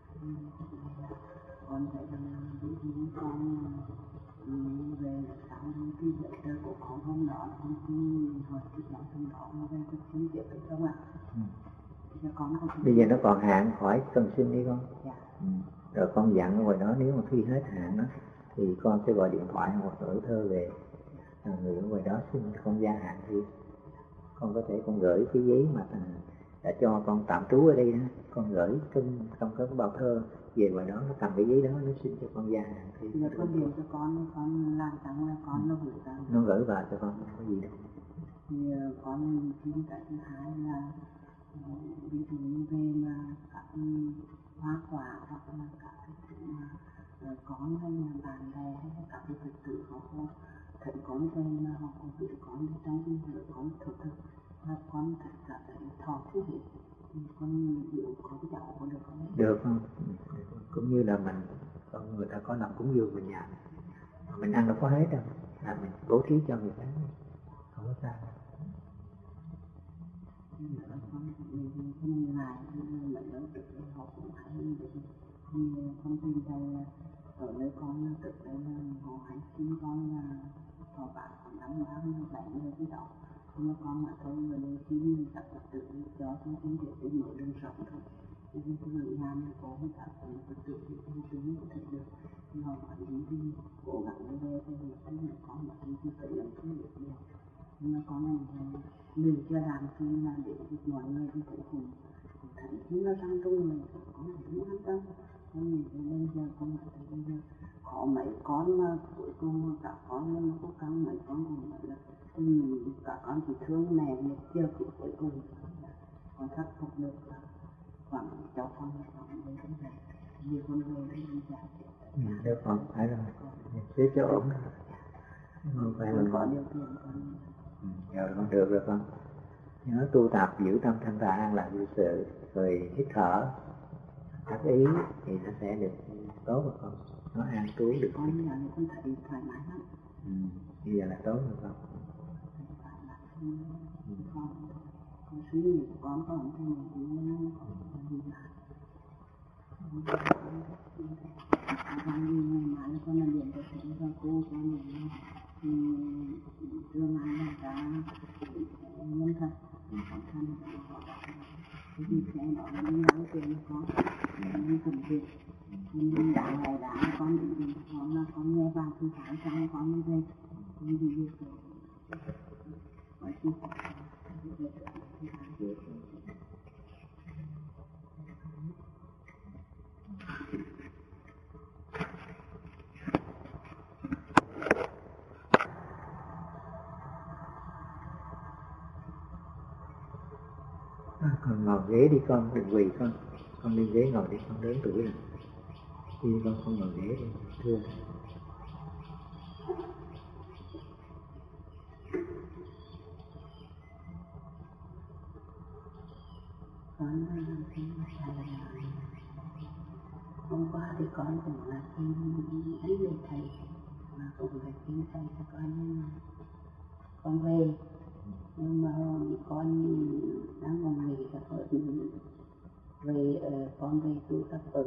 con phải đi con về sáng khi dậy tới của con hôm đó con xin hỏi cái giáo hôm đó mà về con xin tiếp được không ạ? Bây giờ nó còn hạn khỏi cần xin đi con. Dạ. Rồi con dặn rồi đó, nếu mà khi hết hạn đó thì con sẽ gọi điện thoại hoặc gửi thơ về người ở ngoài đó xin con gia hạn đi. Con có thể con gửi cái giấy mà đã cho con tạm trú ở đây đó, con gửi trong cái bao thơ về ngoài đó, nó cầm cái giấy đó nó xin cho con gia hạn thì giờ con điện cho con làm sẵn là con nó gửi vào cho con, không có gì đâu. Thì con xin cái thứ hai là ví dụ như về mà các hoa quả hoặc là các cái thứ mà con hay là bạn bè hay là các cái thực tự họ thấy con về mà họ có biết con đi trong cái vợ con thực và con thật cả thấy thọ cái gì thì con hiểu có cái cháu có được không? Được không? Cũng như là mình con người ta có làm cúng dường mình nhà mình ăn đâu có hết đâu, là mình bố thí cho người khác không có sao. Con ngài mấy lớn trực họ cũng hay thì con tin rằng là ở nơi con trực đây là họ hay xin con là họ bạn khoảng 5-7 cái đó, nhưng mà con mà thôi người này xin tập tự cho con xin để mở đường sống thôi. Nhưng cái người nhà mình có một tập tự thì không tính có thể được, nhưng họ nói thì cố gắng về thì mình con mà thì phải làm cái việc nhiều. Nhưng mà con mình chưa làm khi mà để mọi người cũng cũng thấy nó trong tôi mình có thể an tâm. Nên mình bây giờ con thấy bây giờ có mấy con mà cuối cùng cả con nó có căng mấy con cũng nói là cả con chỉ thương mẹ một giờ cuối cùng con khắc phục được là khoảng cho con với cái này nhiều con người thì mình giải được con phải rồi, xếp cho ổn không phải là có điều kiện con rồi con được rồi con. Nhớ tu tập giữ tâm thanh thản an lạc vô sự, rồi hít thở tác ý thì nó sẽ được tốt rồi con, nó an trú được. Con giờ con thấy thoải mái lắm. Bây giờ là tốt rồi con. Con suy nghĩ của con còn thì mình còn gì lại. Con đi ngày mai con làm điện cho thầy cho cô con này trưa mai là cả nhân thật con thân cái gì sẽ đó là đi nói chuyện con mình cần việc mình đã ngày đã con định con là con nghe vào thư thái xong con mới về con đi việc rồi hỏi chi Con ngồi ghế đi con, đừng quỳ con lên ghế ngồi đi, con lớn tuổi rồi. Đi con không ngồi ghế đi, thưa. con hôm qua thì con cũng là xin mấy người thầy mà cũng phải xin thầy cho con về, nhưng mà con đang còn nghỉ các ở về con về tu tập ở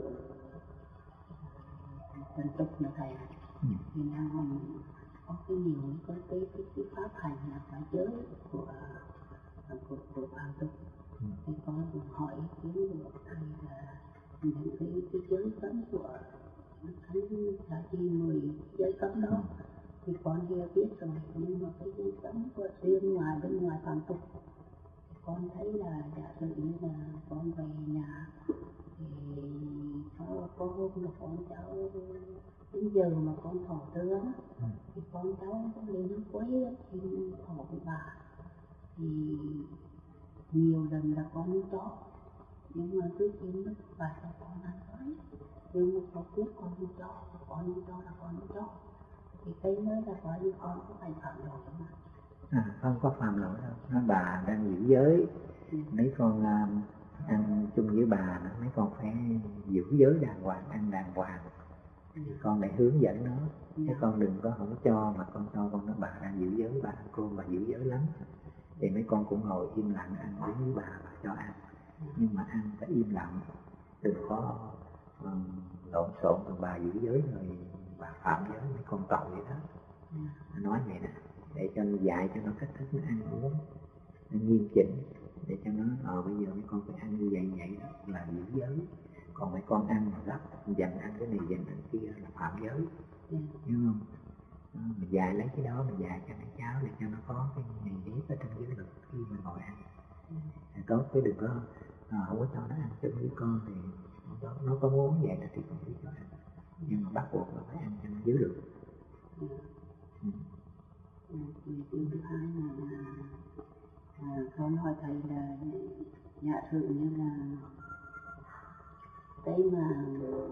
Trần Túc nữa thầy, thì đang còn có cái nhiều cái pháp hành là phải giới của Hoàng Túc, thì con cũng hỏi ý kiến của thầy là những cái giới cấm của Thánh là gì 10 giới cấm đó thì con hiểu biết rồi, nhưng mà cái giới cấm của riêng bên ngoài Hoàng Túc con thấy là giả sử như là con về nhà thì có hôm là con cháu đến giờ mà con thọ trưa thì con cháu có lên quấy thì thọ với bà thì nhiều lần là con nuôi chó, nhưng mà trước khi mất phải cho con ăn tới, nhưng mà có biết con nuôi chó là con nuôi chó, thì cái mới là coi như con có phải phạm lỗi mà. Không có phạm lỗi đâu, nó bà đang giữ giới, mấy con ăn chung với bà, mấy con phải giữ giới đàng hoàng, ăn đàng hoàng. Con lại hướng dẫn nó, chứ con đừng có không cho mà con cho con nói bà đang giữ giới, bà ăn cơm bà giữ giới lắm, thì mấy con cũng ngồi im lặng ăn với bà cho ăn, nhưng mà ăn phải im lặng, đừng có lộn xộn, rồi bà giữ giới rồi bà phạm giới, mấy con tội vậy đó. Nói vậy nè, để cho nó dạy cho nó cách thức nó ăn uống, nó nghiêm chỉnh, để cho nó bây giờ mấy con phải ăn như vậy đó là giữ giới. Còn mấy con ăn mà gấp, dành ăn cái này dành ăn kia là phạm giới, hiểu không? Mình dạy lấy cái đó, mình dạy cho mấy cháu để cho nó có cái này biết ở trong giới luật khi mà ngồi ăn. Tốt, chứ đừng có không có cho nó ăn chung với con, thì nó có muốn vậy thì con biết cho ăn, nhưng mà bắt buộc là phải ăn cho nó giới luật. Điều thứ hai là con hỏi thầy là giả sử như là cái mà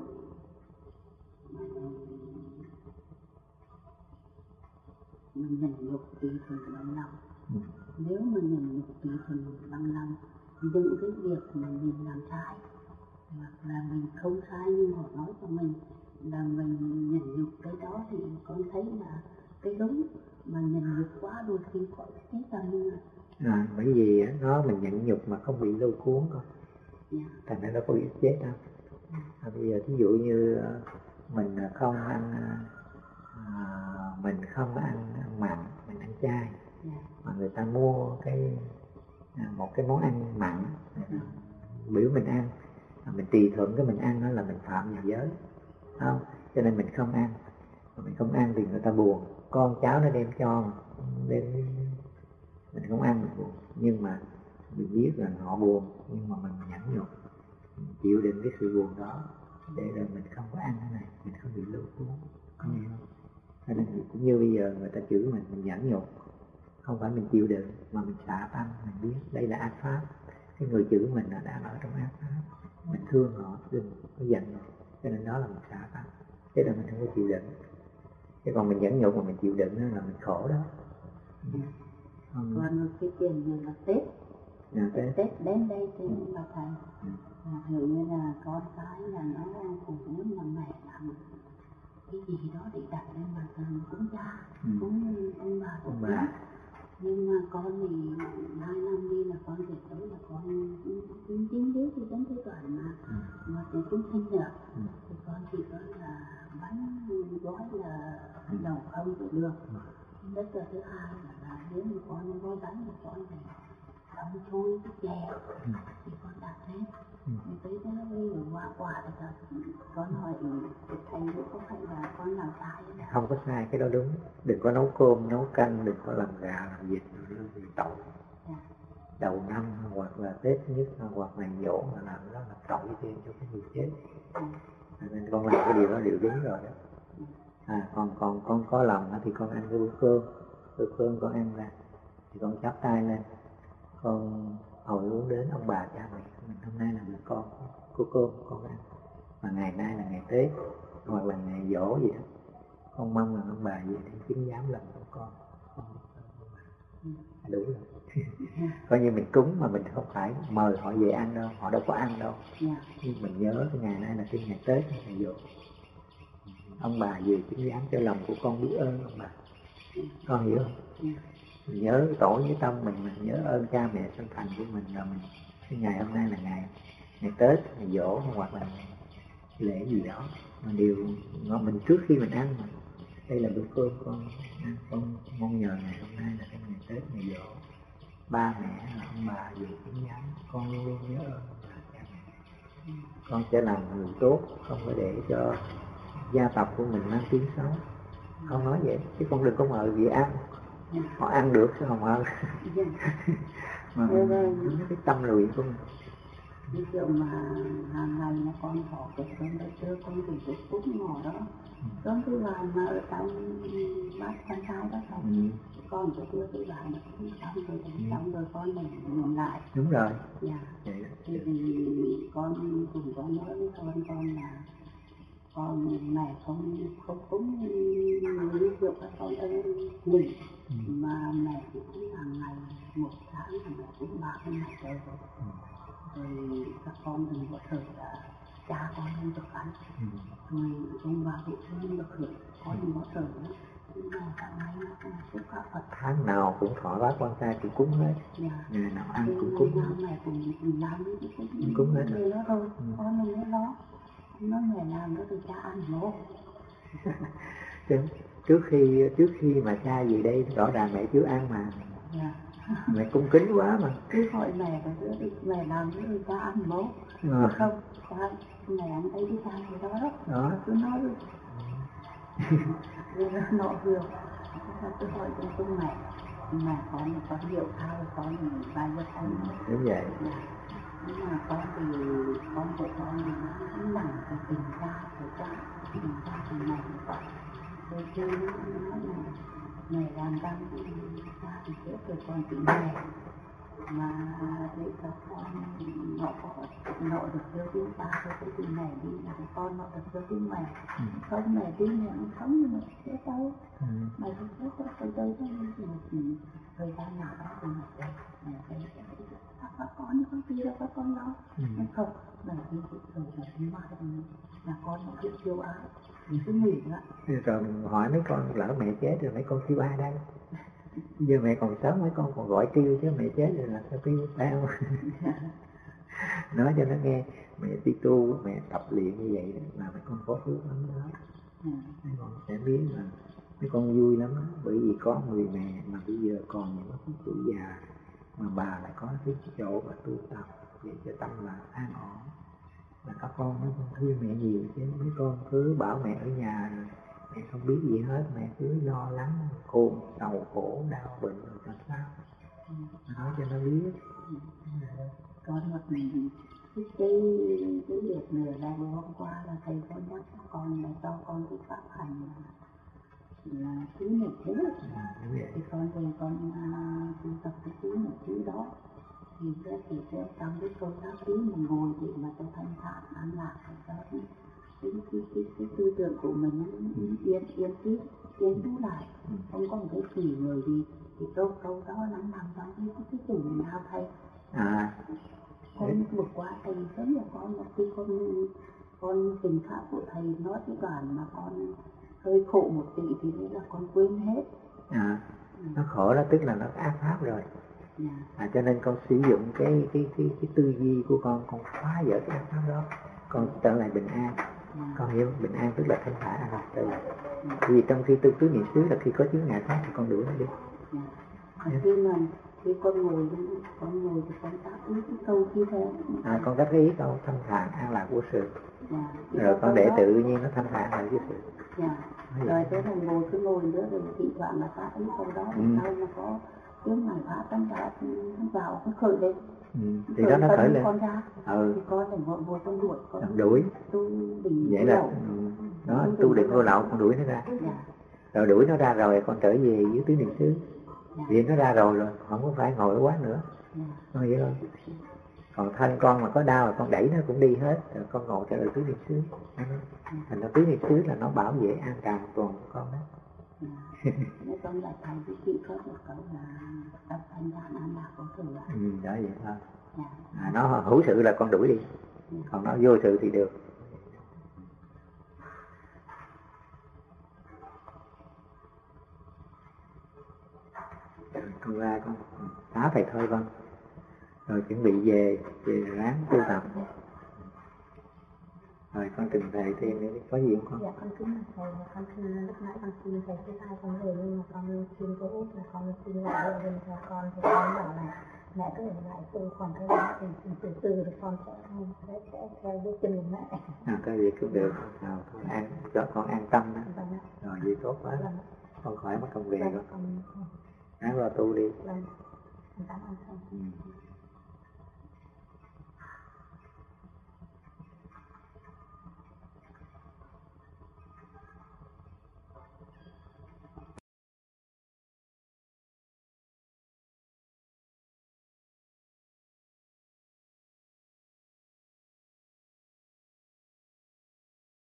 mình nhận nhục tùy thuận bằng lòng, nếu mà nhận nhục tùy thuận bằng lòng, những cái việc mà mình làm sai hoặc là mình không sai nhưng họ nói cho mình là mình nhận nhục cái đó, thì con thấy là cái đúng, mà nhận nhục quá đôi khi có cái tâm. Bởi vì nó mình nhận nhục mà không bị lôi cuốn thôi, thành ra nó có bị chết đâu. Bây giờ thí dụ như mình không ăn mặn, mình ăn chay, mà người ta mua một cái món ăn mặn biểu mình ăn, mình tùy thuận cái mình ăn đó là mình phạm vào giới, không? Cho nên mình không ăn, mình không ăn thì người ta buồn, con cháu nó đem cho, mình không ăn mình buồn, nhưng mà mình biết là họ buồn, nhưng mà mình nhẫn nhục, mình chịu đựng cái sự buồn đó để rồi mình không có ăn cái này, mình không bị lôi cuốn, có nghe không? Cho nên cũng như bây giờ người ta chửi mình nhẫn nhục, không phải mình chịu đựng mà mình xả tâm, mình biết đây là ác pháp, cái người chửi mình là đang ở trong ác pháp, mình thương họ, đừng có giận họ, cho nên đó là mình xả tâm, thế là mình không có chịu đựng. Chứ còn mình nhẫn nhục mà mình chịu đựng là mình khổ đó. Còn cái chuyện như là Tết đến đây thì bà thầy hiểu như là con cái là nó cũng muốn là mẹ làm cái gì đó để đặt lên bàn thờ cúng cha, cúng ông bà tổ tiên. Nhưng mà con thì 2 năm đi là con về tới là con chính biết thì đến cái đoạn mà thì cũng sinh nhật, thì con chỉ có là bánh gói là đầu không được được. Đất là thứ hai là nếu mà con gói bánh thì con phải đóng chui cái chè thì con đặt hết. Thì tới đó bây giờ quả thì con hỏi thầy có phải là con làm sai không? Không có sai, cái đó đúng. Đừng có nấu cơm, nấu canh, đừng có làm gà, làm vịt thì tội. Đầu năm hoặc là Tết nhất hoặc ngày giỗ mà làm đó là tội thêm cho cái người chết. Nên con làm cái điều đó điều đúng rồi đó. Còn con có lòng thì con ăn cái bữa cơm con ăn ra thì con chắp tay lên, con hồi uống đến ông bà cha mẹ mình, hôm nay là bữa con có cơm con ăn, mà ngày nay là ngày Tết hoặc là ngày giỗ gì đó, con mong là ông bà về để chứng giám lòng của con đủ rồi. Coi như mình cúng mà mình không phải mời họ về ăn đâu, họ đâu có ăn đâu, nhưng mình nhớ cái ngày nay là cái ngày Tết, ngày giỗ, ông bà về chứng giám cho lòng của con biết ơn ông bà, con hiểu không? Mình nhớ tổ với tâm mình nhớ ơn cha mẹ sinh thành của mình, rồi mình cái ngày hôm nay là ngày Tết, ngày giỗ hoặc là lễ gì đó, mà điều mình trước khi mình ăn mà đây là bữa cơm con ăn, con mong nhờ ngày hôm nay là cái ngày Tết, ngày giỗ, ba mẹ ông bà về chứng giám, con luôn luôn nhớ ơn cha mẹ, con sẽ làm người tốt, không có để cho gia tộc của mình mang tiếng xấu. Con nói vậy chứ con đừng có mời gì ăn, họ ăn được chứ không ăn. Mà cái tâm luyện của mình Ví dụ mà hàng ngày mà con có cái cơm đó chưa, con thì cái cúc ngỏ đó con cứ vào mà ở trong bát con trai đó thôi. Con có đưa cái vào nó cũng xong rồi con mình nhận lại. Đúng rồi. Dạ. Thì con cũng có nói với con là con mẹ không cúng ví dụ các con ơi nghỉ mà mẹ chỉ cúng hàng ngày một tháng là mẹ cúng 30 ngày rồi. Rồi các con đừng có thử là cha con không được ăn. Rồi ông bà cũng không được hưởng, con đừng có thử nữa. Nhưng mà hàng ngày nó cũng cúng các Phật. Tháng nào cũng thọ bát quan trai cũng cúng hết. Ngày nào ăn cũng cúng hết. Mẹ cũng làm cũng cúng hết rồi. Đó thôi, con mình nó đó. Nó mẹ làm đó thì cha ăn mổ. Trước khi mà cha về đây rõ ràng mẹ chưa ăn mà. Mẹ cung kính quá mà. Cứ hỏi mẹ rồi mẹ làm cái gì cha ăn mổ. Không, cha mẹ ăn thấy cái cha gì đó. Cứ nói rồi. Rồi nó hiểu. Cứ hỏi cho mẹ con hiểu thao con vài giờ con. Đúng vậy. Nhưng mà con thì con của con thì nó nặng cái tình cha của cha thì mẹ cũng vậy. Rồi chứ nó nói là mẹ làm răng cha thì chết rồi con chỉ mẹ mà để các con nó được đưa tiếng cha thôi thì mẹ đi là con nó được đưa tiếng mẹ. Không mẹ đi mẹ không sống nhưng mà chết đâu. Mẹ không chết đâu tôi tới đó một thời gian nào đó thì mẹ thấy các con không đi đâu các con lo. Không mẹ đi rồi mà là con nó biết yêu ai cứ nghỉ đó. Rồi hỏi mấy con lỡ mẹ chết rồi mấy con kêu ai đây? Giờ mẹ còn sống mấy con còn gọi kêu chứ mẹ chết rồi là sao kêu sao? Nói cho nó nghe mẹ đi tu mẹ tập luyện như vậy là mấy con có phước lắm đó. Mấy con sẽ biết là mấy con vui lắm đó. Bởi vì có người mẹ mà bây giờ còn những cái tuổi già mà bà lại có cái chỗ và tu tập để cho tâm là an ổn. Là các con mấy con thương mẹ nhiều chứ mấy con cứ bảo mẹ ở nhà rồi mẹ không biết gì hết, mẹ cứ lo lắng khôn sầu khổ đau bệnh rồi làm sao nói cho nó biết. Con một mình cái việc nữa là vừa hôm qua là thầy con nhắc con là cho con cái pháp hành là thứ một thứ thì con thì con tu tập cái thứ một thứ đó thì theo trong cái câu pháp thứ mà ngồi để mà cho thanh thản an lạc cho cái tư tưởng của mình yên trú lại, không có một cái gì người gì thì câu đó nằm trong cái chủ nào thầy. Con vừa qua thầy sớm là con một khi con tình pháp của thầy nói cái đoạn mà con hơi khổ một tí thì đấy là con quên hết. Nó khổ đó tức là nó ác pháp rồi. Cho nên con sử dụng cái tư duy của con phá vỡ cái ác pháp đó, con trở lại bình an. Con hiểu bình an tức là thanh thản an lạc tự. Vì trong khi tu tứ niệm xứ là khi có chướng ngại pháp thì con đuổi nó đi. Khi con ngồi thì con đáp ứng cái câu kia theo. Con đáp ý câu thanh thản an lạc vô sự. Rồi con để tự nhiên nó thanh thản lại với sự. Rồi thế thằng ngồi cứ ngồi nữa rồi thỉnh thoảng là đáp ứng câu đó thì sau mà có chướng ngại pháp tâm đã vào nó khởi lên. Thì đó nó khởi lên. Con ra. Thì con phải ngồi con đuổi. Con đuổi. Vậy là nó tu định vô lậu con đuổi nó ra. Rồi đuổi nó ra rồi con trở về dưới tứ niệm xứ. Vì nó ra rồi không có phải ngồi quá nữa. Con hiểu không? Còn thân con mà có đau là con đẩy nó cũng đi hết. Rồi con ngồi trở lại tứ niệm xứ. Thành ra tứ niệm xứ là nó bảo vệ an toàn toàn của con đó. Nếu con lại thầy với chị có một câu là tập thanh thản an lạc có sự ạ. Đó vậy thôi. Nó hữu sự là con đuổi đi. Còn nó vô sự thì được. Con ra con xá thầy thôi con. Rồi chuẩn bị về ráng tu tập. Rồi con từng thầy thêm nữa, có gì không con? Dạ con kính thầy, con xin lúc nãy con xin thầy thứ hai con về nhưng mà con xin cô Út là con xin lại ở bên cho con thì con bảo là mẹ cứ ở lại tu còn cái đó thì từ từ thì con sẽ theo bước chân của mẹ. Cái gì cũng được, cho con an tâm đó. Rồi vậy tốt quá. Con khỏi mất công về con. Ráng lo tu đi. Con cảm ơn thầy.